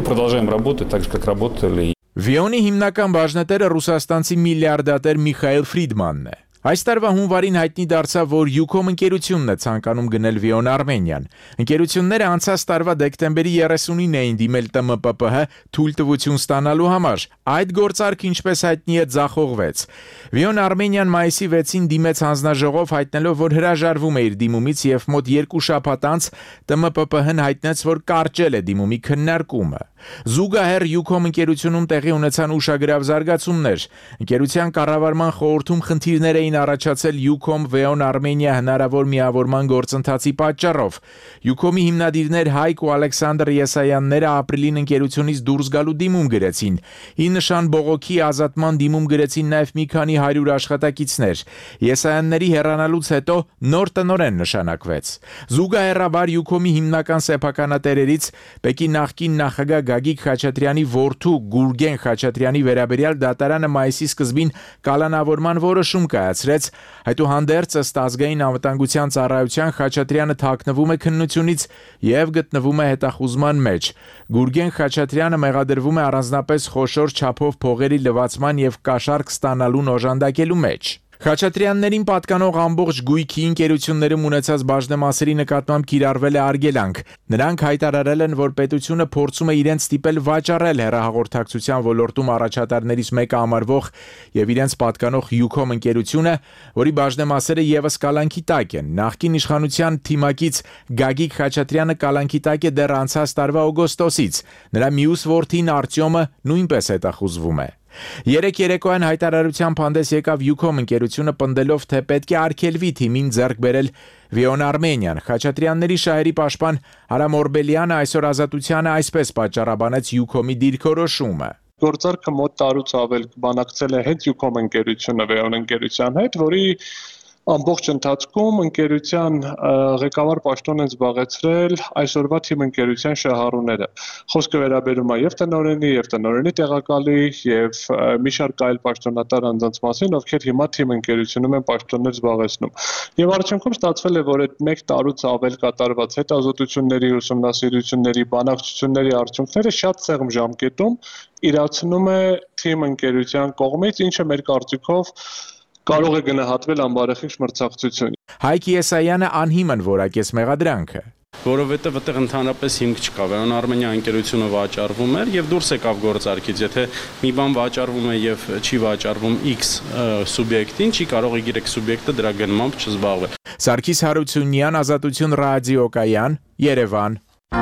VEON-ի հիմնական բաժնետերը ռուսաստանցի միլիարդատեր Միխայել Ֆրիդմանն է։ Այս տարվա հունվարին հայտնի դարձավ, որ Յուքոմ ընկերությունն է ցանկանում գնել VEON Armenia-ն։ Ընկերությունները անցած տարվա դեկտեմբերի 30-ին էին դիմել ՏՄՊՊՀ թույլտվություն ստանալու համար։ Այդ գործարքը, ինչպես հայտնի է, ձախողվեց։ VEON Armenia-ն մայիսի 6-ին դիմեց հանձնաժողով, հայտնելով, որ հրաժարվում է իր դիմումից եւ մոտ 2 շաբաթ անց ՏՄՊՊՀ-ն հայտնեց, որ կարճել է դիմումի քննարկումը։ Զուգահեռ Յուքոմ ընկերությունում տեղի ունեցան ուշագրավ զարգացումներ։ Ընկերության կառավարման խորհրդում խնդիրներ էին առաջացել Յուքոմ VEON Armenia հնարավոր միավորման գործընթացի պատճառով։ Յուքոմի հիմնադիրներ Հայկ ու Ալեքսանդր Եսայանները ապրիլին ընկերությունից դուրս գալու դիմում գրեցին։ Ի նշան բողոքի ազատման դիմում գրեցին նաև մի քանի 100 աշխատակիցներ։ Եսայանների հեռանալուց հետո նոր տնօրեն նշանակվեց։ Զուգահեռաբար Յուքոմի հիմնական սեփականատերերից Պեկի նախկին նախագահ Գագիկ Խաչատրյանի որդու Գուրգեն Խաչատրյանի վերաբերյալ դատարանը մայիսի սկզբին կալանավորման որոշում կայացրեց, այդուհանդերձ ըստ ազգային անվտանգության ծառայության Խաչատրյանը թաքնվում է քննությունից եւ գտնվում է հետախուզման մեջ։ Գուրգեն Խաչատրյանը մեղադրվում է առանձնապես խոշոր չափով փողերի լվացման եւ կաշառք ստանալուն օժանդակելու մեջ։ Խաչատրյաններին պատկանող ամբողջ գույքի ընկերություններում ունեցած բաժնեմասերի նկատմամբ կիրառվել է արգելանք։ Նրանք հայտարարել են, որ պետությունը փորձում է իրենց ստիպել վաճառել հեռահաղորդակցության ոլորտում առաջատարներից մեկը համարվող եւ իրենց պատկանող Յուքոմ ընկերությունը, որի բաժնեմասերը եւս կալանքի տակ են։ Նախկին իշխանության թիմակից Գագիկ Խաչատրյանը կալանքի տակ է դեռ անցած տարվա օգոստոսից։ Նրա մյուս որդին Արտյոմը նույնպես հետախուզվում է։ Երեք երեկոյան հայտարարությամբ հանդես եկավ Յուքոմ ընկերությունը պնդելով, թե պետք է արգելվի թիմին ձեռք բերել VEON Armenia-ն։ Խաչատրյանների շահերի պաշտպան Արամ Օրբելյանը այսօր Ազատությանը այսպես պատճառաբանեց Յուքոմի դիրքորոշումը։ Գործարքը մոտ տարուց ավել բանակցել է հենց Յուքոմ ընկերությունը VEON ընկերության հետ, որի ամբողջ ընթացքում ընկերության ղեկավար պաշտոն են զբաղեցրել այսօրվա թիմ ընկերության շահառուները։ Խոսքը վերաբերում է եւ տնօրենի, եւ տնօրենի տեղակալի, եւ մի շարք այլ պաշտոնատար անձանց մասին, ովքեր հիմա թիմ ընկերությունում են պաշտոններ զբաղեցնում։ Եվ արդյունքում ստացվել է, որ այդ 1 տարուց ավել կատարված հետազոտությունների, ուսումնասիրությունների, բանակցությունների արդյունքները շատ սեղմ ժամկետում իրացնում է թիմ ընկերության կողմից, ինչը մեր կարծիքով կարող է գնահատվել անբարեխիղճ մրցակցություն։ Հայկ Եսայանը անհիմն որակեց մեղադրանքը։ Որովհետև այդտեղ ընդհանրապես հիմք չկա։ VEON Armenia ընկերությունը վաճառվում էր եւ դուրս եկավ գործարքից։ Եթե մի բան վաճառվում է եւ չի վաճառվում X սուբյեկտին, չի կարող Y սուբյեկտը դրա գնմամբ չզբաղվել։ Սարգիս Հարությունյան, Ազատություն ռադիոկայան, Երևան։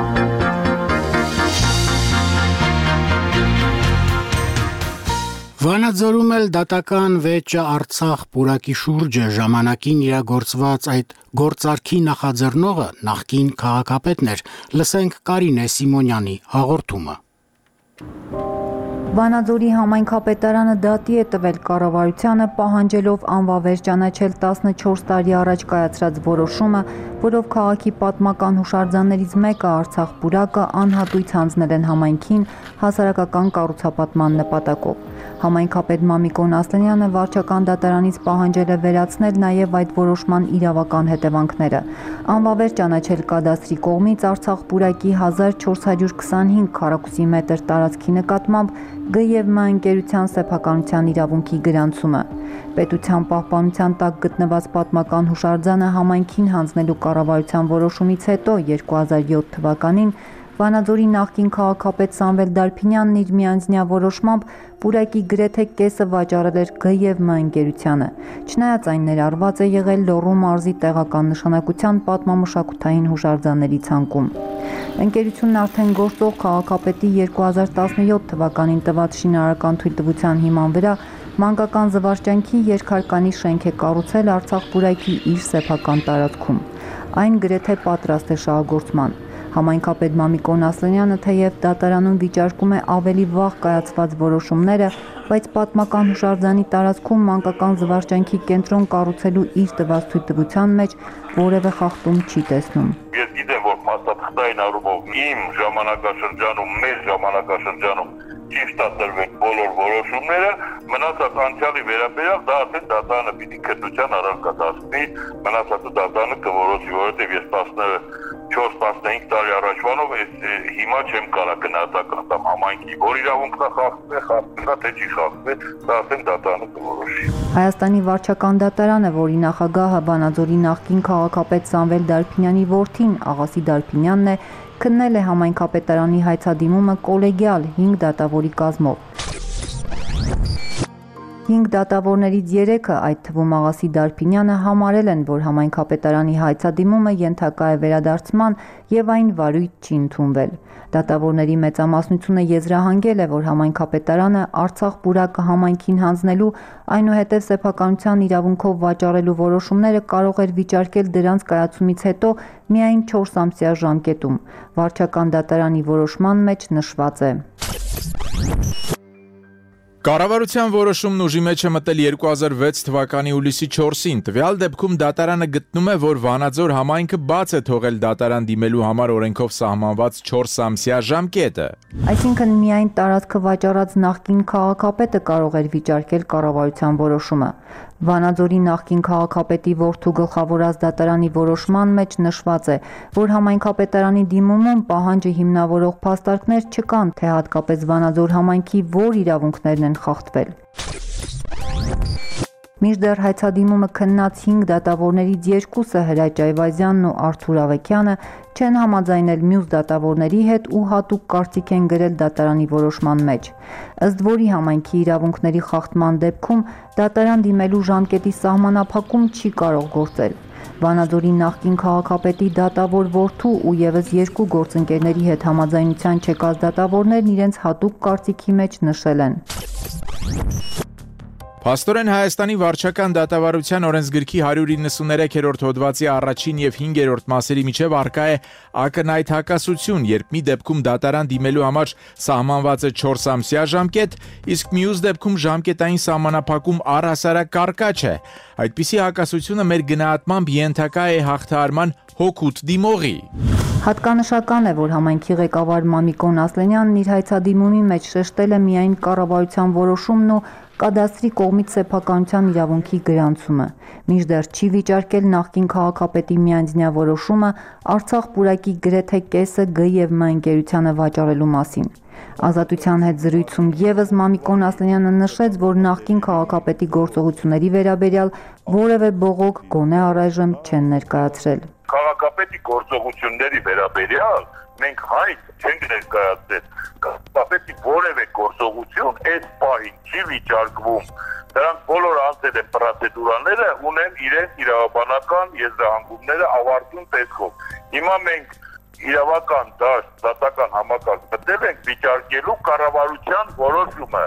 Վանաձորում էլ դատական վեճը Արցախ պուրակի շուրջը ժամանակին իրագործված այդ գործարքի նախաձեռնողը նախկին քաղաքապետն էր։ Լսենք Կարինե Սիմոնյանի հաղորդումը։ Վանաձորի համայնքապետարանը դատի է տվել կառավարությանը, պահանջելով անվավեր ճանաչել 14 տարի առաջ կայացրած որոշումը, որով քաղաքի պատմական հուշարձաններից մեկը Արցախ պուրակը անհատույց հանձնել են համայնքին հասարակական կառուցապատման նպատակով։ Համայնքապետ Մամիկոն Ասլանյանը վարչական դատարանից պահանջել է վերացնել նաև այդ որոշման իրավական հետևանքները։ Անվավեր ճանաչել կադաստրի կողմից Արցախ պուրակի 1425 քառակուսի մետր տարածքի նկատմամբ Գ և Մ ընկերության սեփականության իրավունքի գրանցումը։ Պետության պահպանության տակ գտնված պատմական հուշարձանը համայնքին հանձնելու կառավարության որոշումից հետո 2007 թվականին Վանաձորի նախկին քաղաքապետ Սամվել Դարփինյանն իր միանձնյա որոշմամբ պուրակի գրեթե կեսը վաճառել էր Գ և Մ ընկերությանը, չնայած այն ներառված է եղել Լոռու մարզի տեղական նշանակության պատմամշակութային հուշարձանների ցանկում։ Ընկերությունն արդեն գործող քաղաքապետի 2017 թվականին տված շինարարական թույլտվության հիման վրա մանկական զվարճանքի երկհարկանի շենք է կառուցել Արցախ պուրակի իր սեփական տարածքում։ Այն գրեթե պատրաստ է շահագործման։ Համայնքապետ Մամիկոն Ասլանյանը թեև դատարանում վիճարկում է ավելի վաղ կայացված որոշումները, բայց պատմական հուշարձանի տարածքում մանկական զվարճանքի կենտրոն կառուցելու իր տված թույլտվության մեջ որևէ խախտում չի տեսնում։ Ես գիտեմ, որ փաստաթղթային առումով իմ ժամանակաշրջանում, մեր ժամանակաշրջանում ճիշտ է տրվել բոլոր որոշումները, մնացած անցյալի վերաբերյալ դա արդեն դատարանը պիտի քննության առարկա դարձնի, մնացածը դատարանը կորոշի, որովհետև ես 4-15 տարի առաջվանով հիմա չեմ կարող գնահատական տամ համայնքի, որ իրավունքն է խախտվել, թե չի խախտվել, դա արդեն դատարանը կորոշի։ Հայաստանի վարչական դատարանը, որի նախագահը Վանաձորի նախկին քաղաքապետ Սամվել Դարփինյանի որդին Աղասի Դարփինյանն է, քննել է համայնքապետարանի հայցադիմումը կոլեգիալ 5 դատավորի կազմով։ 5 դատավորներից 3-ը, այդ թվում Աղասի Դարփինյանը, համարել են, որ համայնքապետարանի հայցադիմումը ենթակա է վերադարձման եւ այն վարույթ չի ընդունվել։ Դատավորների մեծամասնությունը եզրահանգել է, որ համայնքապետարանը Արցախ պուրակը համայնքին հանձնելու, այնուհետև սեփականության իրավունքով վաճառելու որոշումները կարող էր վիճարկել դրանց կայացումից հետո միայն 4 ամսյա ժամկետում։ Վարչական դատարանի որոշման մեջ նշված է. Կառավարության որոշումն ուժի մեջ է մտել 2006 թվականի հուլիսի 4-ին։ Տվյալ դեպքում դատարանը գտնում է, որ Վանաձոր համայնքը բաց է թողել դատարան դիմելու համար օրենքով սահմանված 4 ամսյա ժամկետը։ Այսինքն միայն տարածքը վաճառած նախկին քաղաքապետը կարող էր վիճարկել կառավարության որոշումը։ Վանաձորի նախկին քաղաքապետի որդու գլխավորած դատարանի որոշման մեջ նշված է, որ համայնքապետարանի դիմումում պահանջը հիմնավորող փաստարկներ չկան, թե հատկապես Վանաձոր համայնքի որ իրավունքներն են խախտվել։ Մինչդեռ հայցադիմումը քննած 5 դատավորներից 2-ը Հրաչ Այվազյանն ու Արթուր Ավեքյանը չեն համաձայնել մյուս դատավորների հետ ու հատուկ կարծիք են գրել դատարանի որոշման մեջ։ Ըստ որի համայնքի իրավունքների խախտման դեպքում դատարան դիմելու ժամկետի սահմանափակում չի կարող գործել։ Վանաձորի նախկին քաղաքապետի դատավոր որդու ու եւս 2 գործընկերների հետ համաձայնության չեկած դատավորներն իրենց հատուկ կարծիքի մեջ նշել են. Փաստորեն Հայաստանի վարչական դատավարության օրենսգրքի 193-րդ հոդվածի առաջին եւ 5-րդ մասերի միջև առկա է ակնհայտ հակասություն, երբ մի դեպքում դատարան դիմելու համար սահմանված է 4 ամսյա ժամկետ, իսկ մյուս դեպքում ժամկետային սահմանափակում առհասարակ կարկաչ է։ Այդպիսի հակասությունը մեր գնահատմամբ ենթակա է հաղթահարման հօգուտ դիմողի։ Հատկանշական է, որ համայնքի ղեկավար Մամիկոն Ասլանյանն իր հայցադիմումի մեջ շեշտել է միայն կառավարության որոշումն ու կադաստրի կողմից սեփականության իրավունքի գրանցումը, մինչդեռ չի վիճարկել նախկին քաղաքապետի միանձնյա որոշումը Արցախ պուրակի գրեթե կեսը Գ և Մ ընկերությանը վաճառելու մասին։ Ազատության հետ զրույցում եւս Մամիկոն Ասլանյանը նշեց, որ նախկին քաղաքապետի գործողությունների վերաբերյալ որևէ բողոք գոնե առայժմ չեն ներկայացրել։ Քաղաքապետի գործողությունների վերաբերյալ մենք հայտ չենք ներկայացրել։ Քաղաքապետի որևէ գործողություն այս պահին չի վիճարկվում։ Դրանք բոլոր անցել են պրոցեդուրաները, ունեն իրենց իրավաբանական եզրահանգումները ավարտուն տեսքով։ Հիմա մենք իրավական դաշտ, դատական համակարգ մտել ենք վիճարկելու կառավարության որոշումը։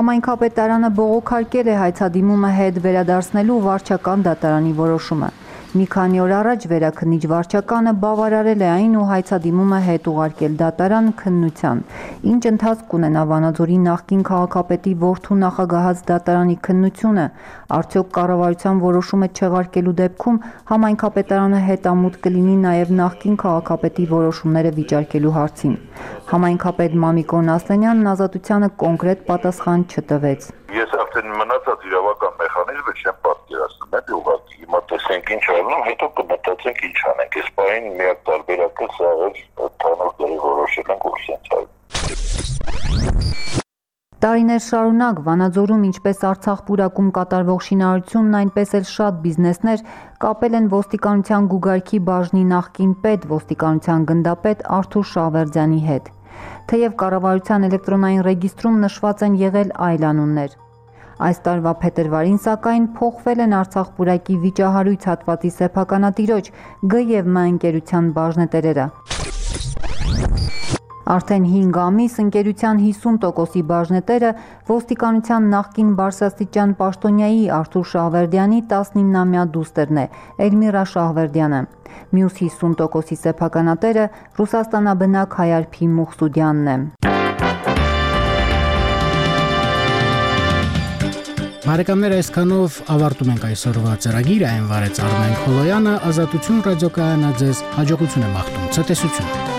Համայնքապետարանը բողոքարկել է հայցադիմումը հետ վերադարձնելու վարչական դատարանի որոշումը։ Մի քանի օր առաջ վերաքննիչ վարչականը բավարարել է այն ու հայցադիմում է հետ ուղարկել դատարան քննության։ Ինչ ընթացք կունենա Վանաձորի նախկին քաղաքապետի որդու նախագահած դատարանի քննությունը, արդյոք կառավարության որոշումը չեղարկելու դեպքում համայնքապետարանը հետամուտ կլինի նաև նախկին քաղաքապետի որոշումները վիճարկելու հարցին։ Համայնքապետ Մամիկոն Ասլանյանն Ազատությանը կոնկրետ պատասխան չտվեց։ Ես արդեն մնացած իրավական մեխանիզմը չեմ պատկերացնում, այդ ուղղակի հիմա տեսենք ինչ անում, հետո կմտածենք ինչ անենք։ Այս պահին միակ տարբերակը սա է, թանոց դերի որոշել ենք ու սենց այլ։ Տարիներ շարունակ Վանաձորում ինչպես Արցախ պուրակում կատարվող շինարարությունն, այնպես էլ շատ բիզնեսներ կապել են ոստիկանության գուգարքի բաժնի նախկին պետ, ոստիկանության գնդապետ Արթուր Շահվերդյանի հետ։ Թեև կառավարության էլեկտրոնային ռեգիստրում նշված են եղել այլ անուններ։ Այս տարվա փետրվարին սակայն փոխվել են Արցախ պուրակի վիճահարույց հատվածի սեփականատիրոջ Գ և Մ ընկերության բաժնետերերը։ Արդեն 5 ամիս ընկերության 50%-ի բաժնետերը ոստիկանության նախկին բարձրաստիճան պաշտոնյայի Արթուր Շահվերդյանի 19-ամյա դուստերն է Էլմիրա Շահվերդյանը։ Մյուս 50%-ի սեփականատերը Ռուսաստանաբնակ Հայարփի Մուխսուդյանն է։ Բարեկամներ, այսքանով ավարտում ենք այսօրվա ծրագիրը, այն վարեց Արմեն Խոլոյանը, Ազատություն ռադիոկայանը ձեզ հաջողություն է մաղթում, ցտեսություն։